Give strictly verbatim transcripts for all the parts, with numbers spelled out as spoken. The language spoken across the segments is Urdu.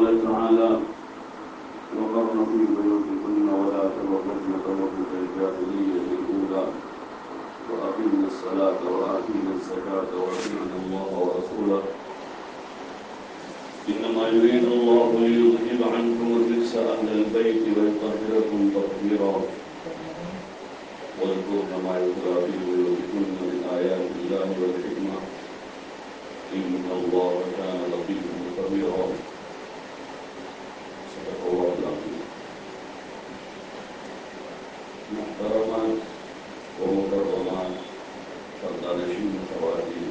قال تعالى وقرن في بيوتكن ولا تبرجن تبرج الجاهلية الأولى وأقمنا الصلاة وآتينا الزكاة وأطيعنا الله ورسوله إنما يريد الله ليذهب عنكم الرجس أهل البيت ويطهركم تطهيرا واذكرن ما يتلى في بيوتكن من آيات الله والحكمة إن الله كان لطيفا خبيرا. صدق الله العظيم. محترمات ومكرمات فردانشین خواتین،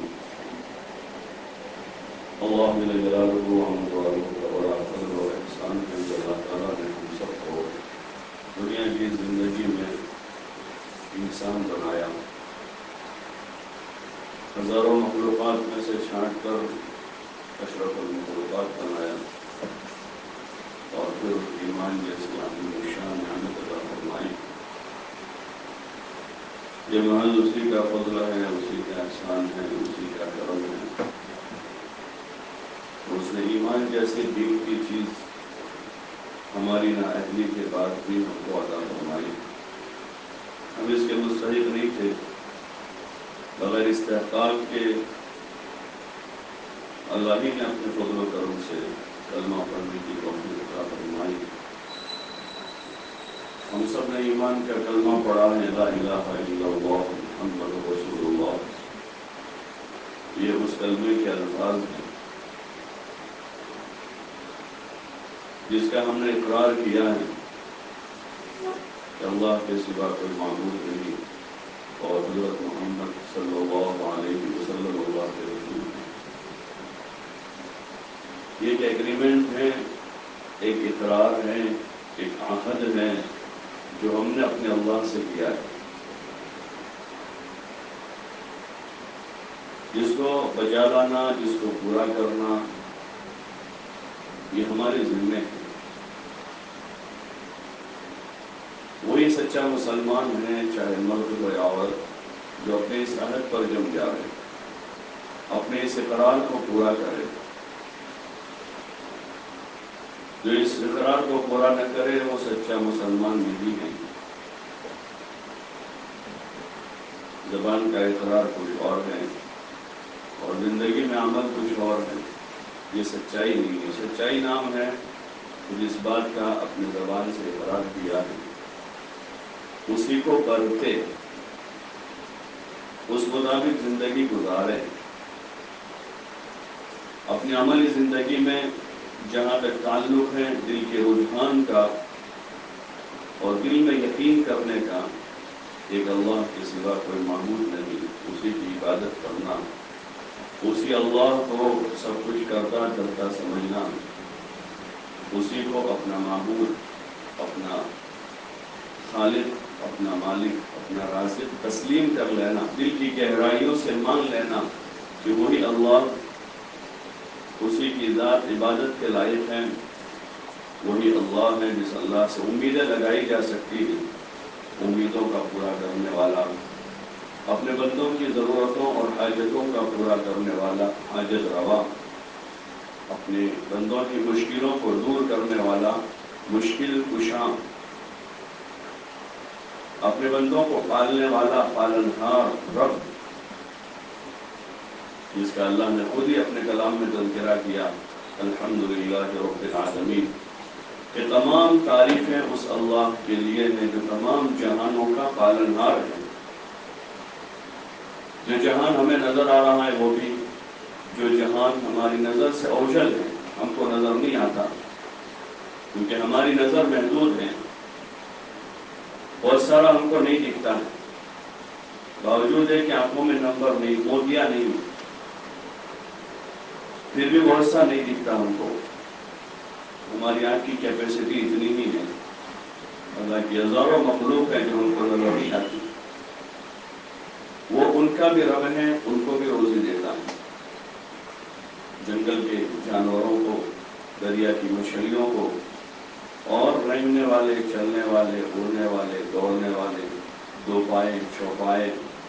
اللہ جل جلالہ وعظم کا بڑا فضل و احسان ہے کہ اللہ تعالیٰ نے ہم سب کو دنیا کی زندگی میں انسان بنایا، ہزاروں مخلوقات میں سے چھانٹ کر اشرف المخلوقات بنایا اور پھر ایمان جیسی عظیم شان نعمت عطا فرمائی۔ یہ محض اسی کا فضل ہے، اسی کا احسان ہے، اسی کا کرم ہے۔ اس نے ایمان جیسی دین کی چیز ہماری نااہلی کے بعد بھی ہم کو عطا فرمائی۔ ہم اس کے مستحق نہیں تھے، بغیر استحقاق کے اللہ ہی نے اپنے فضل و کرم سے کلمہ پڑھنے کی توفیق عطا فرمائی۔ ہم سب نے ایمان کا کلمہ پڑھا ہے، لا الہ الا اللہ محمد رسول اللہ۔ یہ اس کلمے کے الفاظ ہیں جس کا ہم نے اقرار کیا ہے کہ اللہ کے سوا کوئی معبود نہیں اور حضرت محمد صلی اللہ علیہ وسلم اللہ کے رسول ہیں۔ یہ ایک ایگریمنٹ ہے، ایک اقرار ہے، ایک عہد ہے جو ہم نے اپنے اللہ سے کیا ہے، جس کو بجا لانا، جس کو پورا کرنا، یہ ہمارے ذمے ہے۔ وہی سچا مسلمان ہے، چاہے مرد ہو یا عورت، جو اپنے اس عہد پر جم جائے، اپنے اس اقرار کو پورا کرے۔ جو اس اقرار کو پورا نہ کرے وہ سچا مسلمان نہیں ہے۔ زبان کا اقرار کچھ اور ہے اور زندگی میں عمل کچھ اور ہے، یہ سچائی نہیں ہے۔ سچائی نام ہے جس بات کا اپنے زبان سے اقرار کیا ہے، اسی کو کرتے، اس مطابق زندگی گزارے۔ اپنی عملی زندگی میں جہاں تک تعلق ہے دل کے رجحان کا اور دل میں یقین کرنے کا، ایک اللہ کے سوا کوئی معبود نہیں، اسی کی عبادت کرنا، اسی اللہ کو سب کچھ کرتا کرتا سمجھنا، اسی کو اپنا معبود، اپنا خالق، اپنا مالک، اپنا رازق تسلیم کر لینا، دل کی گہرائیوں سے مان لینا کہ وہی اللہ، اسی کی ذات عبادت کے لائق ہے، وہی اللہ ہے جس اللہ سے امیدیں لگائی جا سکتی ہیں، امیدوں کا پورا کرنے والا، اپنے بندوں کی ضرورتوں اور حاجتوں کا پورا کرنے والا، حاجت روا، اپنے بندوں کی مشکلوں کو دور کرنے والا، مشکل کشاں، اپنے بندوں کو پالنے والا، پالنہار رب، جس کا اللہ نے خود ہی اپنے کلام میں تذکرہ کیا، الحمدللہ رب العالمین، کہ تمام تعریفیں اس اللہ کے لیے ہیں جو تمام جہانوں کا پالنہار ہے۔ جو جہان ہمیں نظر آ رہا ہے وہ بھی، جو جہان ہماری نظر سے اوجھل ہے، ہم کو نظر نہیں آتا کیونکہ ہماری نظر محدود ہے، بہت سارا ہم کو نہیں دکھتا ہے، باوجود ہے کہ آنکھوں میں نمبر نہیں، موتیاں نہیں، پھر بھی بہت سا نہیں دکھتا ہم کو۔ ہماری آنکھ کی کیپیسٹی اتنی ہی ہے، اللہ کی ہزاروں مخلوق ہے جو ہم کو نظر نہیں آتی، وہ ان کا بھی رب ہے، ان کو بھی روزی دیتا ہے۔ جنگل کے جانوروں کو، دریا کی مچھلیوں کو، اور رینگنے والے، چلنے والے، اڑنے والے، دوڑنے والے، دو پائے، چوپائے،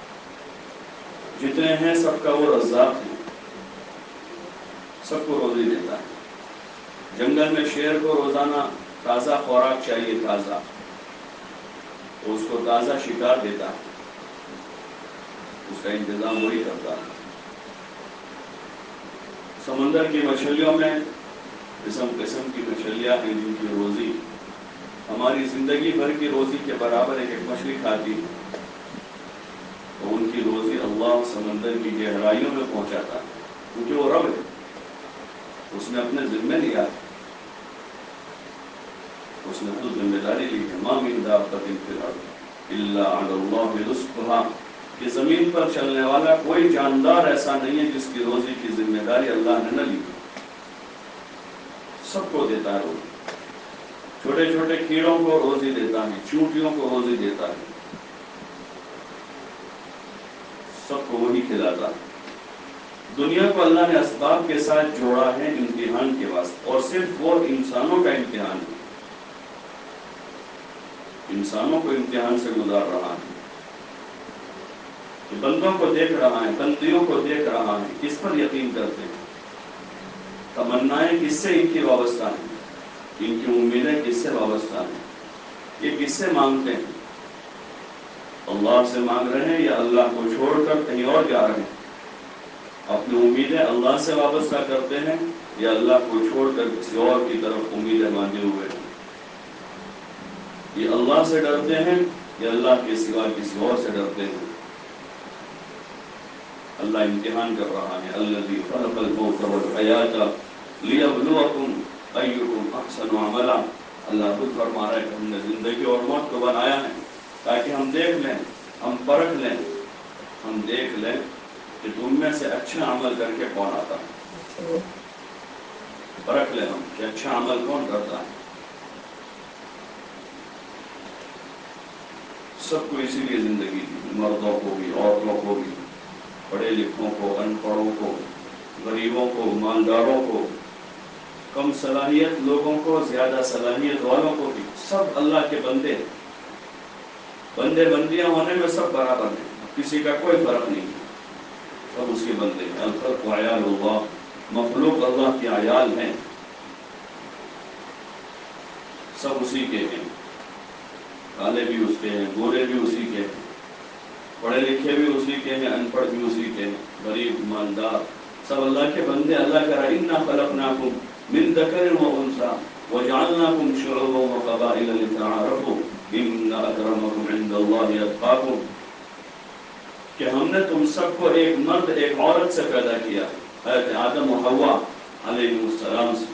جتنے ہیں سب کا وہ رزاق ہے، سب کو روزی دیتا ہے۔ جنگل میں شیر کو روزانہ تازہ خوراک چاہیے، تازہ، تو اس کو تازہ شکار دیتا ہے، اس کا انتظام وہی کرتا ہے۔ سمندر کی مچھلیوں میں قسم قسم کی مچھلیاں ہیں جن کی روزی ہماری زندگی بھر کی روزی کے برابر ایک ایک مچھلی کھاتی ہے، تو ان کی روزی اللہ سمندر کی گہرائیوں میں پہنچاتا ہے، کیونکہ وہ رب ہے، اس نے اپنے ذمہ لیا ہے، اس نے خود ذمہ داری لی ہے۔ ما من دابۃ فی الارض الا علی اللہ رزقها، کہ زمین پر چلنے والا کوئی جاندار ایسا نہیں ہے جس کی روزی کی ذمہ داری اللہ نے نہ لی، سب کو دیتا ہے روزی، چھوٹے چھوٹے کیڑوں کو روزی دیتا ہے، چونٹیوں کو روزی دیتا ہے، سب کو وہی کھلاتا ہے۔ دنیا کو اللہ نے اسباب کے ساتھ جوڑا ہے امتحان کے واسطے، اور صرف وہ انسانوں کا امتحان ہے، انسانوں کو امتحان سے گزار رہا ہے، کہ بندوں کو دیکھ رہا ہے، بندیوں کو دیکھ رہا ہے، کس پر یقین کرتے ہیں، تمنائیں کس سے ان کی وابستہ ہیں، ان کی امیدیں کس سے وابستہ ہیں، یہ کس سے مانگتے ہیں، اللہ سے مانگ رہے ہیں یا اللہ کو چھوڑ کر کہیں اور جا رہے ہیں، اپنی امیدیں اللہ سے وابستہ کرتے ہیں یا اللہ کو چھوڑ کر کسی اور کی طرف امیدیں باندھے ہوئے ہیں، یہ اللہ سے ڈرتے ہیں یا اللہ کے سوا کسی اور سے ڈرتے ہیں۔ اللہ امتحان کر رہا ہے، الذی خلق الموت والحیاۃ لیبلوکم ایکم احسن عملا، اللہ خود فرما رہا ہے کہ ہم نے زندگی اور موت کو بنایا ہے تاکہ ہم دیکھ لیں، ہم پرکھ لیں، ہم دیکھ لیں کہ تم میں سے اچھا عمل کر کے کون آتا ہے، پرکھ لیں ہم کہ اچھا عمل کون کرتا ہے۔ سب کو اسی لیے زندگی دی، مردوں کو بھی، عورتوں کو بھی، پڑھے لکھوں کو، ان پڑھوں کو، غریبوں کو، مالداروں کو، کم صلاحیت لوگوں کو، زیادہ صلاحیت والوں کو بھی، سب اللہ کے بندے، بندے بندیاں ہونے میں سب برابر ہیں، کسی کا کوئی فرق نہیں، سب اس کے بندے ہیں۔ الخلق عیال اللہ، مخلوق اللہ کے عیال ہیں، سب اسی کے ہیں، کالے بھی اس کے ہیں، گورے بھی اسی کے ہیں، پڑھے لکھے بھی اسی کے ہیں، ان پڑھ بھی اسی کے ہیں، غریب مالدار سب اللہ کے بندے۔ اللہ کہہ رہا انا خلقناکم من ذکر و انثی وجعلناکم شعوبا وقبائل لتعارفوا ان اکرمکم عند اللہ اتقاکم، کہ ہم نے تم سب کو ایک مرد ایک عورت سے پیدا کیا، حضرت آدم و حوا علیہ السلام سے،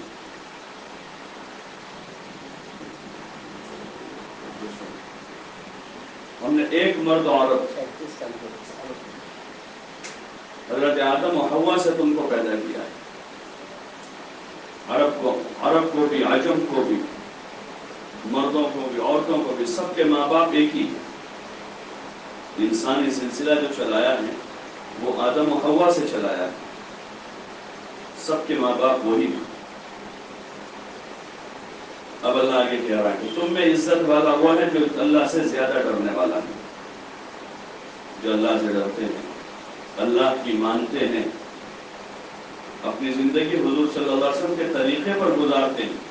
ہم نے ایک مرد عورت حضرت آدم و حوا سے تم کو پیدا کیا ہے، عرب کو عرب کو بھی، عجم کو بھی، مردوں کو بھی، عورتوں کو بھی، سب کے ماں باپ ایک ہی ہے۔ انسانی سلسلہ جو چلایا ہے وہ آدم و حوا سے چلایا ہے، سب کے ماں باپ وہی ہیں۔ اب اللہ آگے کہہ رہا ہے کہ تم میں عزت والا وہ ہے جو اللہ سے زیادہ ڈرنے والا ہے، جو اللہ سے ڈرتے ہیں، اللہ کی مانتے ہیں، اپنی زندگی حضور صلی اللہ علیہ وسلم کے طریقے پر گزارتے ہیں،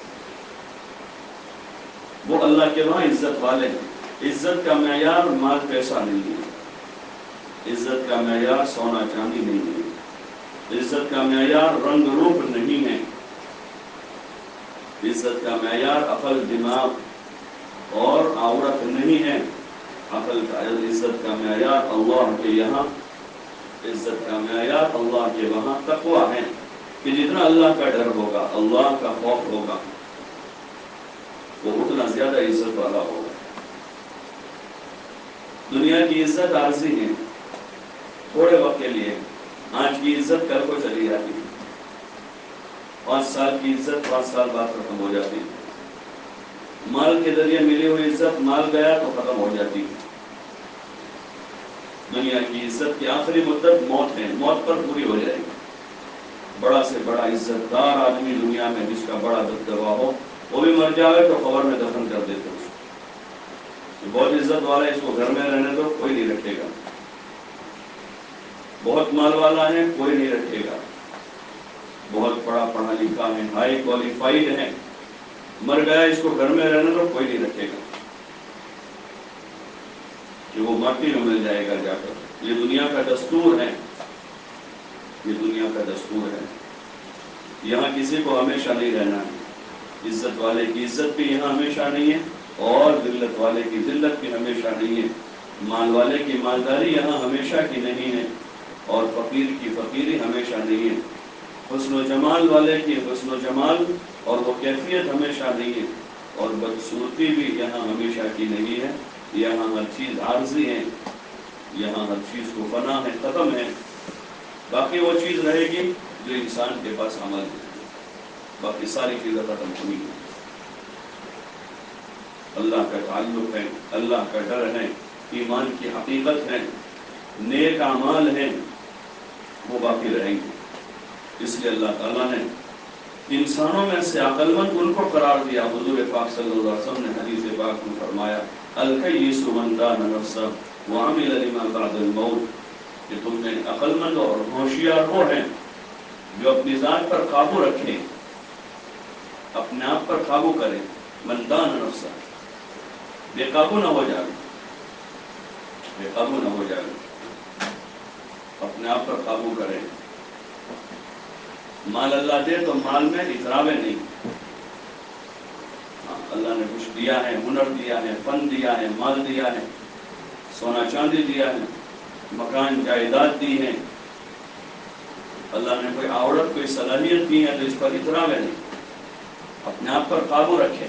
وہ اللہ کے وہاں عزت والے ہیں۔ عزت کا معیار مال پیسہ نہیں ہے، عزت کا معیار سونا چاندی نہیں ہے، عزت کا معیار رنگ روپ نہیں ہے، عزت کا معیار عقل دماغ اور عورت نہیں ہے، عقل کا عزت کا معیار اللہ کے یہاں، عزت کا معیار اللہ کے وہاں تقویٰ ہے، کہ جتنا اللہ کا ڈر ہوگا، اللہ کا خوف ہوگا، وہ اتنا زیادہ عزت والا ہوگا۔ دنیا کی عزت عارضی ہے، تھوڑے وقت کے لیے، آج کی عزت کل کو چلی جاتی ہے، پانچ سال کی عزت پانچ سال بعد ختم ہو جاتی ہے، مال کے ذریعے ملی ہوئی عزت مال گیا تو ختم ہو جاتی ہے۔ دنیا کی عزت کی آخری مدت موت ہے، موت پر پوری ہو جائے گی۔ بڑا سے بڑا عزت دار آدمی دنیا میں جس کا بڑا دبدبا ہو، وہ بھی مر جائے تو قبر میں دفن کر دیتے اس کو، بہت عزت والا ہے اس کو گھر میں رہنے دو، کوئی نہیں رکھے گا، بہت مال والا ہے کوئی نہیں رکھے گا، بہت بڑا پڑھا لکھا ہے، ہائی کوالیفائڈ ہے، مر گیا اس کو گھر میں رہنے تو کوئی نہیں رکھے گا کہ وہ مٹی میں مل جائے گا جا کر۔ یہ دنیا کا دستور ہے، یہ دنیا کا دستور ہے۔ یہاں کسی کو ہمیشہ نہیں رہنا ہے، عزت والے کی عزت بھی یہاں ہمیشہ نہیں ہے، اور ذلت والے کی ذلت بھی ہمیشہ نہیں ہے، مال والے کی مالداری یہاں ہمیشہ کی نہیں ہے، اور فقیر کی فقیری ہمیشہ نہیں ہے، حسن و جمال والے کی حسن و جمال اور وہ کیفیت ہمیشہ نہیں ہے، اور بدصورتی بھی یہاں ہمیشہ کی نہیں ہے۔ یہاں ہر چیز عارضی ہے، یہاں ہر چیز کو فنا ہے، ختم ہے، باقی وہ چیز رہے گی جو انسان کے پاس عمل ہے، باقی ساری چیزیں ختم ہوئی ہیں۔ اللہ کا تعلق ہے، اللہ کا ڈر ہے، ایمان کی حقیقت ہے، نیک اعمال ہیں، وہ باقی رہیں گے۔ اس لیے اللہ تعالیٰ نے انسانوں میں سے عقل مند ان کو قرار دیا۔ حضور پاک صلی اللہ علیہ وسلم نے حدیث پاک میں فرمایا الکیس من دان نفسہ وعمل لما بعد الموت، کہ تم میں عقل مند اور ہوشیار وہ ہیں جو اپنی ذات پر قابو رکھیں، اپنے آپ پر قابو کریں، من دان نفسہ، بے قابو نہ ہو جائے، بے قابو نہ ہو جائے، اپنے آپ پر قابو کریں۔ مال اللہ دے تو مال میں اتراوے نہیں، اللہ نے کچھ دیا ہے، ہنر دیا ہے، فن دیا ہے، مال دیا ہے، سونا چاندی دیا ہے، مکان جائیداد دی ہے، اللہ نے کوئی عورت کوئی صلاحیت دی ہے تو اس پر اتراوے نہیں، اپنے آپ پر قابو رکھیں۔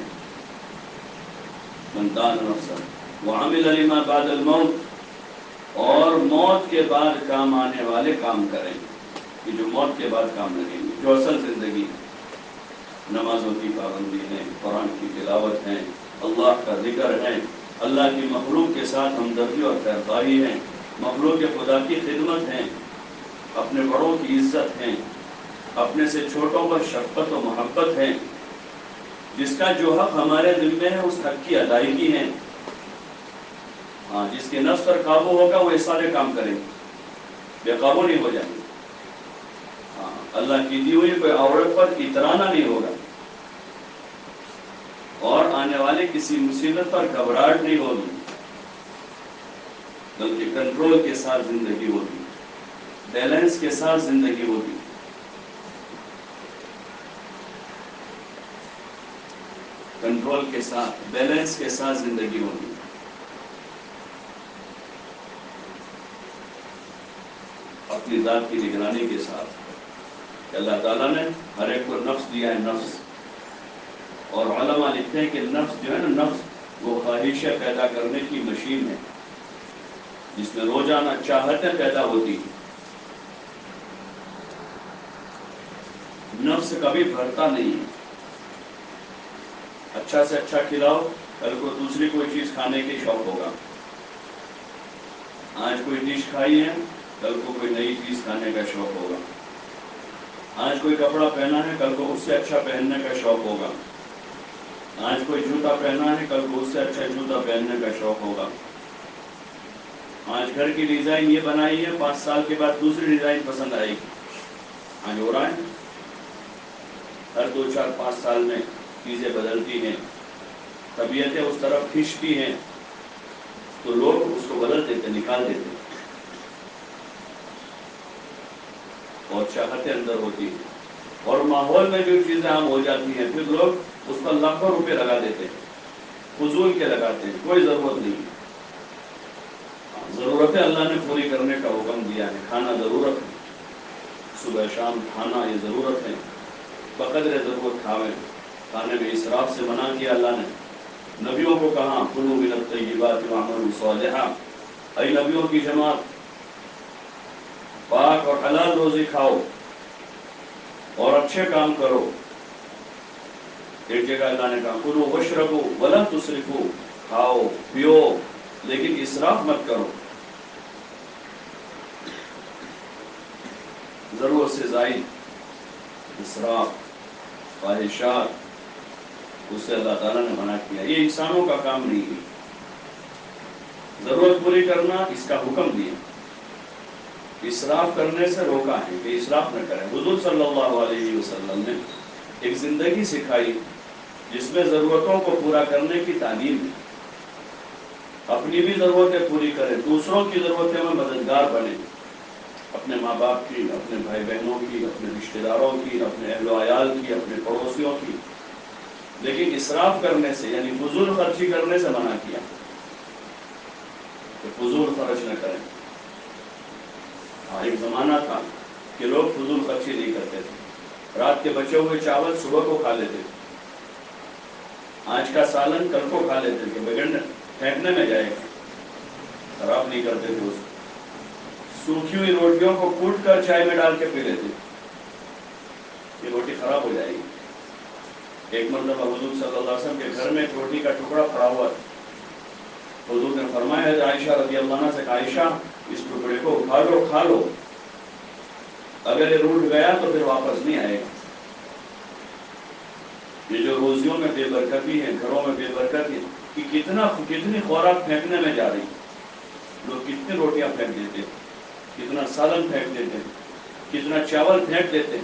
من دان نفسہ وعمل لما بعد الموت، اور موت کے بعد کام آنے والے کام کریں، کہ جو موت کے بعد کام لگیں گے، جو اصل زندگی ہے، نمازوں کی پابندی ہے، قرآن کی تلاوت ہے، اللہ کا ذکر ہے، اللہ کی مخلوق کے ساتھ ہمدردی اور خیرخواہی ہے، مخلوق خدا کی خدمت ہے، اپنے بڑوں کی عزت ہے، اپنے سے چھوٹوں پر شفقت و محبت ہے، جس کا جو حق ہمارے دل میں ہے اس حق کی ادائیگی ہے۔ ہاں، جس کے نفس پر قابو ہوگا وہ یہ سارے کام کریں گے، بے قابو نہیں ہو جائیں گے۔ ہاں، اللہ کی دی ہوئی کوئی عورت پر اترانا نہیں ہوگا، اور آنے والے کسی مصیبت پر گھبراہٹ نہیں ہوگی، بلکہ کنٹرول کے ساتھ زندگی ہوگی، بیلنس کے ساتھ زندگی ہوگی۔ کنٹرول کے ساتھ، بیلنس کے ساتھ زندگی ہوگی۔ اپنی ذات کی نگرانی کے ساتھ کہ اللہ تعالیٰ نے ہر ایک کو نفس دیا ہے، نفس، اور علماء لکھتے ہیں کہ نفس جو ہے نا، نفس وہ خواہشیں پیدا کرنے کی مشین ہے، جس میں روزانہ چاہتیں پیدا ہوتی ہیں۔ نفس کبھی بھرتا نہیں ہے، اچھا سے اچھا کھلاؤ، کل کو دوسری کوئی چیز کھانے کی شوق ہوگا، آج کوئی ڈش کھائی ہے کل کو کوئی نئی چیز کھانے کا شوق ہوگا، آج کوئی کپڑا پہنا ہے کل کو اس سے اچھا پہننے کا شوق ہوگا، آج کوئی جوتا پہنا ہے کل کو اس سے اچھا جوتا پہننے کا شوق ہوگا، آج گھر کی ڈیزائن یہ بنائی ہے پانچ سال کے بعد دوسری ڈیزائن پسند آئے گی۔ آج ہو رہا ہے، ہر دو چار پانچ سال میں چیزیں بدلتی ہیں، طبیعتیں اس طرف کھنچتی ہیں، تو لوگ اس کو بدل دیتے، نکال دیتے، اور چاہتیں اندر ہوتی ہیں، اور ماحول میں جو چیزیں عام ہو جاتی ہیں پھر لوگ اس پر لاکھوں روپے لگا دیتے ہیں، فضول کے لگاتے ہیں، کوئی ضرورت نہیں۔ ضرورتیں اللہ نے پوری کرنے کا حکم دیا ہے، کھانا ضرورت ہے، صبح شام کھانا یہ ضرورت ہے، بقدر ضرورت کھاویں، کھانے میں اسراف سے منع کیا اللہ نے۔ نبیوں کو کہا کلوا من الطیبات واعملوا صالحا، اے نبیوں کی جماعت، پاک اور حلال روزی کھاؤ اور اچھے کام کرو۔ ایک جگہ اللہ نے کہا کلوا واشربوا ولا تسرفوا، کھاؤ پیو لیکن اسراف مت کرو، ضرورت سے زائد اسراف، خواہشات، اس سے اللہ تعالیٰ نے منع کیا۔ یہ انسانوں کا کام نہیں ہے، ضرورت پوری کرنا اس کا حکم دیا، اسراف کرنے سے روکا ہے کہ اسراف نہ کریں۔ حضور صلی اللہ علیہ وسلم نے ایک زندگی سکھائی جس میں ضرورتوں کو پورا کرنے کی تعلیم ہے۔ اپنی بھی ضرورتیں پوری کریں، دوسروں کی ضرورتیں میں مددگار بنیں، اپنے ماں باپ کی، اپنے بھائی بہنوں کی، اپنے رشتہ داروں کی، اپنے اہل و عیال کی، اپنے پڑوسیوں کی، لیکن اسراف کرنے سے یعنی فضول خرچی کرنے سے منع کیا کہ فضول خرچ نہ کریں۔ ہاں ایک زمانہ تھا کہ لوگ فضول خرچی نہیں کرتے تھے، رات کے بچے ہوئے چاول صبح کو کھا لیتے تھے، آج کا سالن کل کو کھا لیتے تھے، بگڑنے پھینکنے میں جائے گا، خراب نہیں کرتے تھے اس کو۔ سوکھی ہوئی روٹیوں کو کوٹ کر چائے میں ڈال کے پی لیتے، یہ روٹی خراب ہو جائے گی۔ ایک مرتبہ حضور صلی اللہ علیہ وسلم کے گھر میں ایک روٹی کا ٹکڑا پڑا ہوا تھا، حضور نے فرمایا ہے عائشہ رضی اللہ عنہ سے کہ عائشہ اس ٹکڑے کو اٹھا لو، کھا لو، اگر یہ روٹ گیا تو پھر واپس نہیں آئے گا۔ یہ جو روزیوں میں بے برکتی ہے، گھروں میں بے برکتی ہے کہ کتنا کتنی خوراک پھینکنے میں جا رہی، لوگ کتنی روٹیاں پھینک دیتے، کتنا سالن پھینک دیتے، کتنا چاول پھینک دیتے،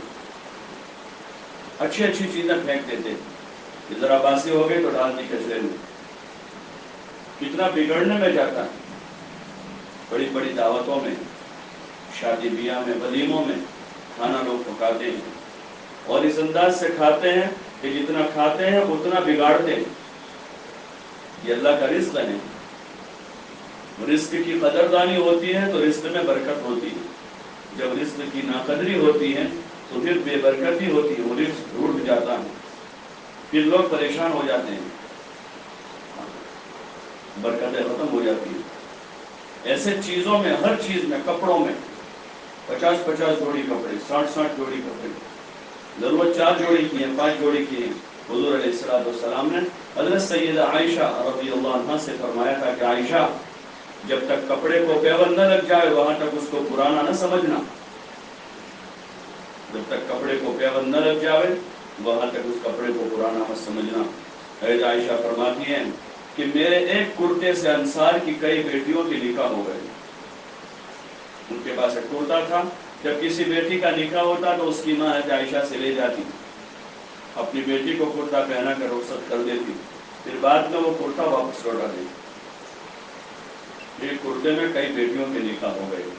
اچھی اچھی چیزیں پھینک دیتے، کہ ذرا باسی ہو گئی تو ڈال دی کچرے میں، کتنا بگڑنے میں جاتا ہے۔ بڑی بڑی دعوتوں میں، شادی بیاہ میں، ولیموں میں کھانا لوگ پکاتے ہیں اور اس انداز سے کھاتے ہیں کہ جتنا کھاتے ہیں اتنا بگاڑتے ہیں۔ یہ اللہ کا رزق ہے، رزق کی قدردانی ہوتی ہے تو رزق میں برکت ہوتی ہے، جب رزق کی ناقدری ہوتی ہے تو پھر بے برکتی ہوتی ہے، وہ رزق ٹوٹ جاتا ہے، پھر لوگ پریشان ہو جاتے ہیں، برکتیں ختم ہو جاتی ہیں۔ ایسے چیزوں میں، ہر چیز میں، کپڑوں میں پچاس پچاس جوڑی کپڑے، ساٹھ ساٹھ جوڑی کپڑے، ضرورت چار جوڑی کی ہیں، پانچ جوڑی کی ہیں۔ حضور علیہ الصلوۃ والسلام نے حضرت سیدہ عائشہ رضی اللہ عنہا سے فرمایا تھا کہ عائشہ جب تک کپڑے کو پیوند نہ لگ جائے وہاں تک اس کو پرانا نہ سمجھنا، جب تک کپڑے کو پیوند نہ لگ جائے وہاں تک اس کپڑے کو پرانا مت سمجھنا۔ حضرت عائشہ فرماتی ہیں کہ میرے ایک کرتے سے انصار کی کئی بیٹیوں کی نکاح ہو گئے، ان کے پاس ایک کرتا تھا، جب کسی بیٹی کا نکاح ہوتا تو اس کی ماں حضرت عائشہ سے لے جاتی، اپنی بیٹی کو کرتا پہنا کر رخصت کر دیتی، پھر بعد میں وہ کرتا واپس لوٹا دیتی۔ ایک کرتے میں کئی بیٹیوں کے نکاح ہو گئے۔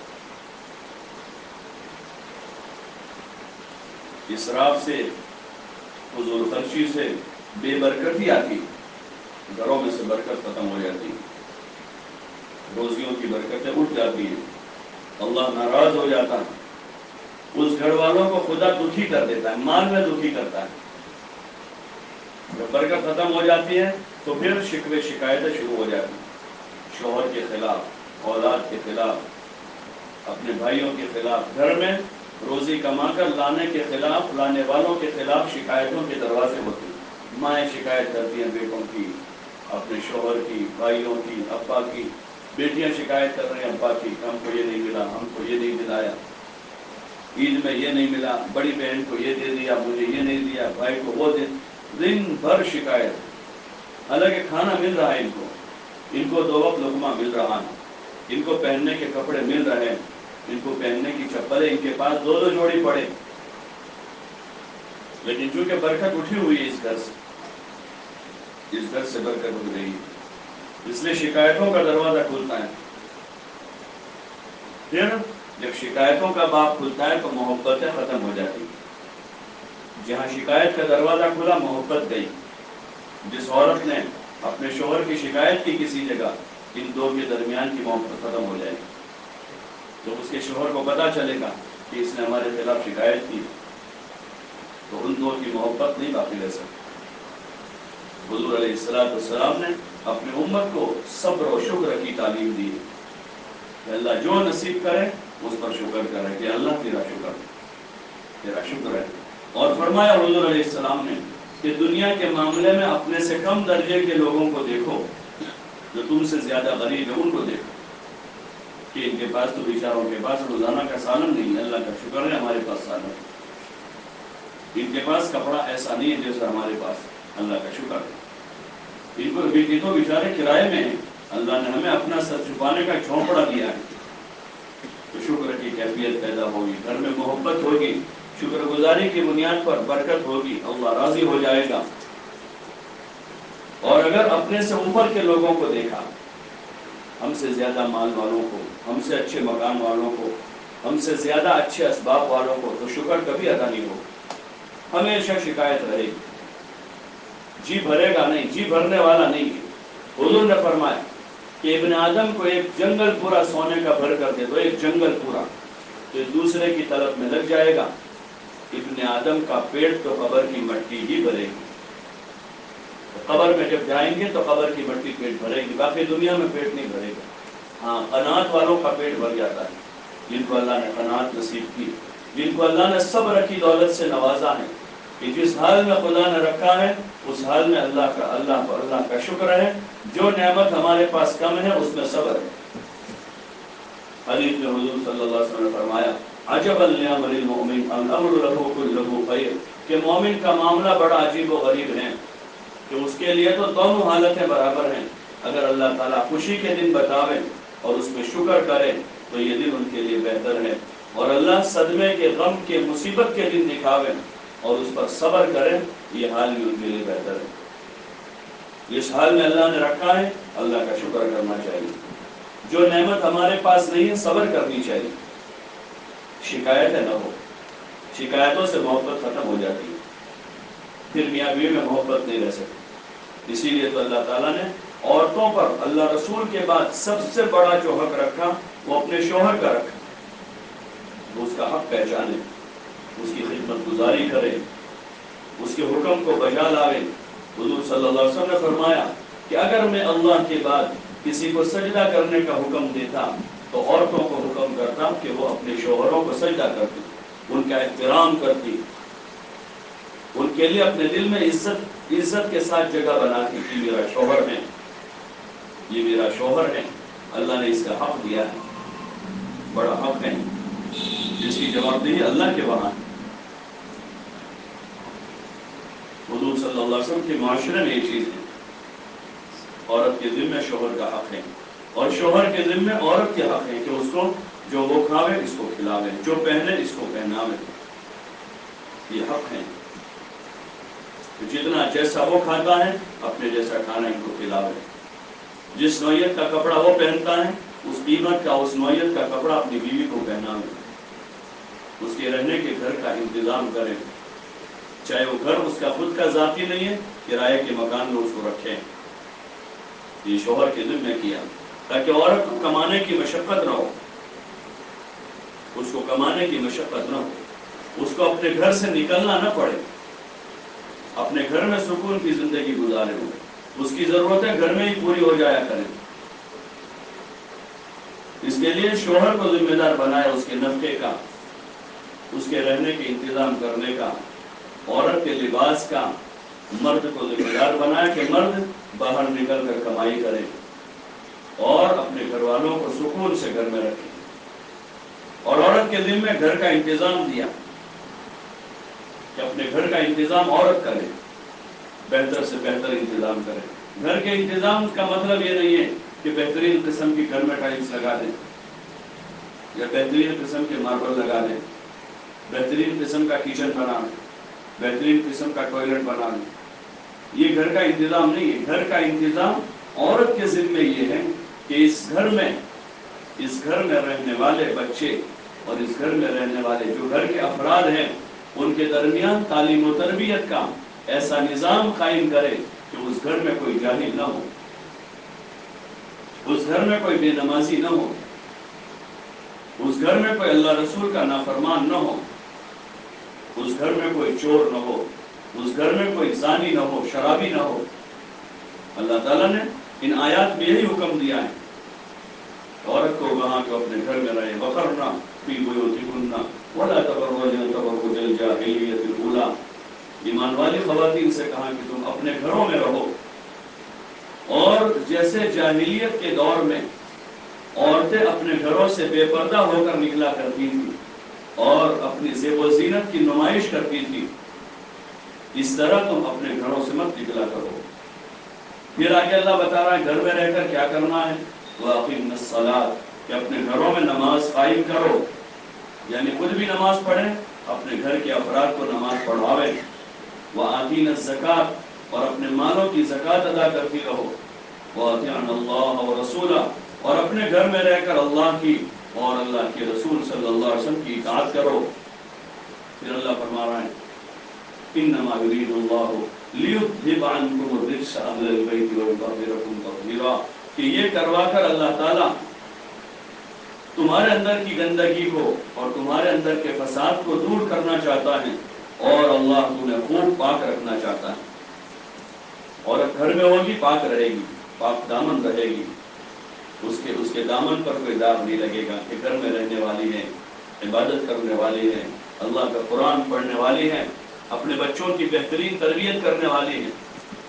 اسراف سے، فضول خرچی سے بے برکتی آتی، گھروں میں سے برکت ختم ہو جاتی، روزیوں کی برکتیں اٹھ جاتی ہیں، اللہ ناراض ہو جاتا ہے، اس گھر والوں کو خدا دکھی کر دیتا ہے، مال میں دکھی کرتا ہے۔ جب برکت ختم ہو جاتی ہے تو پھر شکوے شکایتیں شروع ہو جاتی ہیں، شوہر کے خلاف، اولاد کے خلاف، اپنے بھائیوں کے خلاف، گھر میں روزی کما کر لانے کے خلاف، لانے والوں کے خلاف شکایتوں کے دروازے ہوتے ہیں۔ مائیں شکایت کرتی ہیں بیٹوں کی، اپنے شوہر کی، بھائیوں کی، ابا کی، بیٹیاں شکایت کر رہے ہیں ابا کی، ہم کو یہ نہیں ملا، ہم کو یہ نہیں ملایا، عید میں یہ نہیں ملا، بڑی بہن کو یہ دے دیا، مجھے یہ نہیں دیا، بھائی کو وہ دے، دن بھر شکایت۔ حالانکہ کھانا مل رہا ہے ان کو، ان کو دو وقت لقمہ مل رہا ہے، ان کو پہننے کے کپڑے مل رہے ہیں، ان کو پہننے کی چپلیں ان کے پاس دو دو جوڑی پڑے، لیکن چونکہ برکت اٹھی ہوئی ہے اس گھر سے، اس گھر سے برکت اٹھ گئی، اس لیے شکایتوں کا دروازہ کھلتا ہے۔ پھر جب شکایتوں کا باب کھلتا ہے تو محبتیں ختم ہو جاتی، جہاں شکایت کا دروازہ کھلا محبت گئی۔ جس عورت نے اپنے شوہر کی شکایت کی کسی جگہ، ان دو کے درمیان کی محبت ختم ہو جائے گی۔ تو اس کے شوہر کو پتا چلے گا کہ اس نے ہمارے خلاف شکایت کی، تو ان دو کی محبت نہیں باقی رہ سکتی۔ حضور علیہ الصلوۃ والسلام نے اپنی امت کو صبر و شکر کی تعلیم دی ہے کہ اللہ جو نصیب کرے اس پر شکر کرے، کہ اللہ تیرا شکر تیرا شکر ہے۔ اور فرمایا حضور علیہ السلام نے کہ دنیا کے معاملے میں اپنے سے کم درجے کے لوگوں کو دیکھو، جو تم سے زیادہ غریب ہے ان کو دیکھو، کہ ان کے پاس تو بیچاروں کے پاس روزانہ کا سالن نہیں ہے، اللہ کا شکر ہے ہمارے پاس سالن، ان کے پاس کپڑا ایسا نہیں ہے جیسا ہمارے پاس، اللہ کا شکر ہے۔ ان کو بھی تو بیچارے کرائے میں ہیں، اللہ نے ہمیں اپنا سر چھپانے کا جھونپڑا دیا ہے، تو شکر کی कैफियत पैदा होगी, घर में मोहब्बत होगी, शुक्रगुजारी की बुनियाद पर बरकत होगी, अल्लाह राजी हो जाएगा। और अगर अपने से ऊपर के लोगों को देखा, हमसे ज्यादा माल वालों को, हमसे अच्छे मकान वालों को, हमसे ज्यादा अच्छे असबाब वालों को, तो शुक्र कभी अदा नहीं होगा, हमेशा शिकायत रहेगी, जी भरेगा नहीं, जी भरने वाला नहीं है। हुजूर ने फरमाया कि इब्न आदम को एक जंगल पूरा सोने का भर कर दे, तो एक जंगल पूरा, तो दूसरे की तलब में लग जाएगा। इब्न आदम का पेट तो कब्र की मिट्टी ही भरेगी, तो कब्र में जब जाएंगे तो कब्र की मिट्टी पेट भरेगी, बाकी दुनिया में पेट नहीं भरेगा। हाँ, कनात वालों का पेट भर जाता है, जिनको अल्लाह ने कनात नसीब की, जिनको अल्लाह ने सब्र की दौलत से नवाजा है, कि जिस हाल में खुदा ने रखा है उस हाल में अल्लाह का अल्लाह पर अल्लाह का शुक्र है, जो नेमत हमारे पास कम है उसमें सब्र है। हदीस में हुजूर सल्लल्लाहु अलैहि वसल्लम ने फरमाया, अजबन लिअमरिल मुमिन अल अम्रु लहू कुल्लुहु खैर, कि मोमिन का मामला बड़ा अजीब व गरीब है, कि उसके लिए तो दोनों हालतें बराबर हैं। अगर अल्लाह ताला खुशी के दिन बतावे और उसमें शुक्र करे तो ये दिन उनके लिए बेहतर है, और अल्लाह सदमे के, गम के, मुसीबत के दिन दिखावे और उस पर सब्र करें, ये हाल भी उनके लिए बेहतर है। इस हाल में अल्लाह ने रखा है, अल्लाह का शुक्र करना चाहिए। जो नेमत हमारे पास नहीं है, सब्र करनी चाहिए, शिकायतें न हो, शिकायतों से मोहब्बत खत्म हो जाती है, फिर मियाँ बीवी में मोहब्बत नहीं रह सकती। इसीलिए तो अल्लाह ताला ने औरतों पर अल्लाह रसूल के बाद सबसे बड़ा जो हक रखा वो अपने शोहर का रखा, वो उसका हक पहचाने, उसकी खिदमत गुजारी करे, उसके हुक्म को बजा लावे। हुजूर सल्लल्लाहु अलैहि वसल्लम ने फरमाया कि अगर मैं अल्लाह के बाद किसी को सजदा करने का हुक्म देता तो औरतों को हुक्म करता कि वो अपने शोहरों को सजदा करती, उनका एहतराम करती, उनके लिए अपने दिल में इज्जत इज्जत के साथ जगह बनाती कि मेरा शोहर है, ये मेरा शोहर है, अल्लाह ने इसका हक दिया है, बड़ा हक है, जिसकी जवाबदेही अल्लाह के वहां है। हुजूर सल्लल्लाहु अलैहि वसल्लम के माशरे में ये चीज है, औरत के दिल में शोहर का हक है, और शोहर के दिल में औरत के हक है कि उसको जो वो खावे इसको खिलावे, जो पहने इसको पहनावे, ये हक है। तो जितना जैसा वो खाता है अपने जैसा खाना इनको खिलावे, जिस नौयत का कपड़ा वो पहनता है उस कीमत का, उस नौयत का कपड़ा अपनी बीवी को पहनावे, उसके रहने के घर का इंतजाम करें, चाहे वो घर उसका खुद का जाती नहीं है, किराए के मकान में उसको रखें। ये शोहर के दिल में किया ताकि औरत को कमाने की मशक्कत न हो, उसको कमाने की मशक्कत न हो, उसको अपने घर से निकलना न पड़े, अपने घर में सुकून की जिंदगी गुजारे हो, उसकी जरूरतें घर में ही पूरी हो जाया करें। इसके लिए शोहर को जिम्मेदार बनाए उसके नफके का, उसके रहने के इंतजाम करने का, औरत के लिबास का। मर्द को जिम्मेदार बनाया कि मर्द बाहर निकल कर कमाई करे और अपने घर वालों को सुकून से घर में रखे, और औरत के दिल में घर का इंतजाम दिया कि अपने घर का इंतजाम औरत करे, बेहतर से बेहतर इंतजाम करे। घर के इंतजाम का मतलब ये नहीं है कि बेहतरीन किस्म की घर में टाइल्स लगा दें या बेहतरीन किस्म के मार्बल लगा दें, बेहतरीन किस्म का किचन बना दें, बेहतरीन किस्म का टॉयलेट बना दें, ये घर का इंतजाम नहीं है। घर का इंतजाम औरत के जिम्मे ये है कि इस घर में इस घर में रहने वाले बच्चे और इस घर में रहने वाले जो घर के अफराद हैं उनके दरमियान तालीम और तरबियत का ऐसा निज़ाम कायम करे कि उस घर में कोई जाहिल न हो, उस घर में कोई बेनमाजी न हो, उस घर में कोई अल्लाह रसूल का नाफरमान न हो, उस घर में कोई चोर न हो, उस घर में कोई जानी न हो, शराबी न हो। अल्लाह ताला ने इन आयात में यही हुक्म दिया है, औरत को वहां के अपने घर में रहे, वकरना फी बुयूतिकुन्ना वला तबर्रजना तबर्रुजल जाहिलियतिल ऊला। ईमान वाली खवातीन से कहा कि तुम अपने घरों में रहो, और जैसे जाहिलियत के दौर में औरतें अपने घरों से बेपर्दा होकर निकला करती थी और अपनी ज़ेब ज़ीनत की नुमाइश करती थी, इस तरह तुम अपने घरों से मत निकला करो। फिर आगे अल्लाह बता रहा है घर में रहकर क्या करना है, वाक़िम्नस्सलात, कि अपने घरों में नमाज कायम करो, یعنی خود بھی نماز پڑھیں، اپنے گھر کے افراد کو نماز پڑھواویں، وَآتِينَ الزَّكَاةَ اور اپنے مالوں کی زکوٰۃ ادا کرتی رہو، وَأَطِيعْنَا اللَّهَ وَرَسُولَهُ اور اپنے گھر میں رہ کر اللہ کی اور اللہ کے رسول صلی اللہ علیہ وسلم کی اطاعت کرو۔ پھر اللہ فرما رہا ہے إِنَّمَا يُرِيدُ اللَّهُ لِيُذْهِبَ عَنْكُمُ الرِّجْسَ أَهْلَ الْبَيْتِ وَيُطَهِّرَكُمْ تَطْهِيرًا کہ یہ کروا کر اللہ تعالیٰ تمہارے اندر کی گندگی کو اور تمہارے اندر کے فساد کو دور کرنا چاہتا ہے، اور اللہ تمہیں خوب پاک رکھنا چاہتا ہے۔ عورت گھر میں ہوگی پاک رہے گی، پاک دامن رہے گی، اس کے اس کے دامن پر کوئی داغ نہیں لگے گا کہ گھر میں رہنے والی ہے، عبادت کرنے والی ہے، اللہ کا قرآن پڑھنے والی ہے، اپنے بچوں کی بہترین تربیت کرنے والی ہے،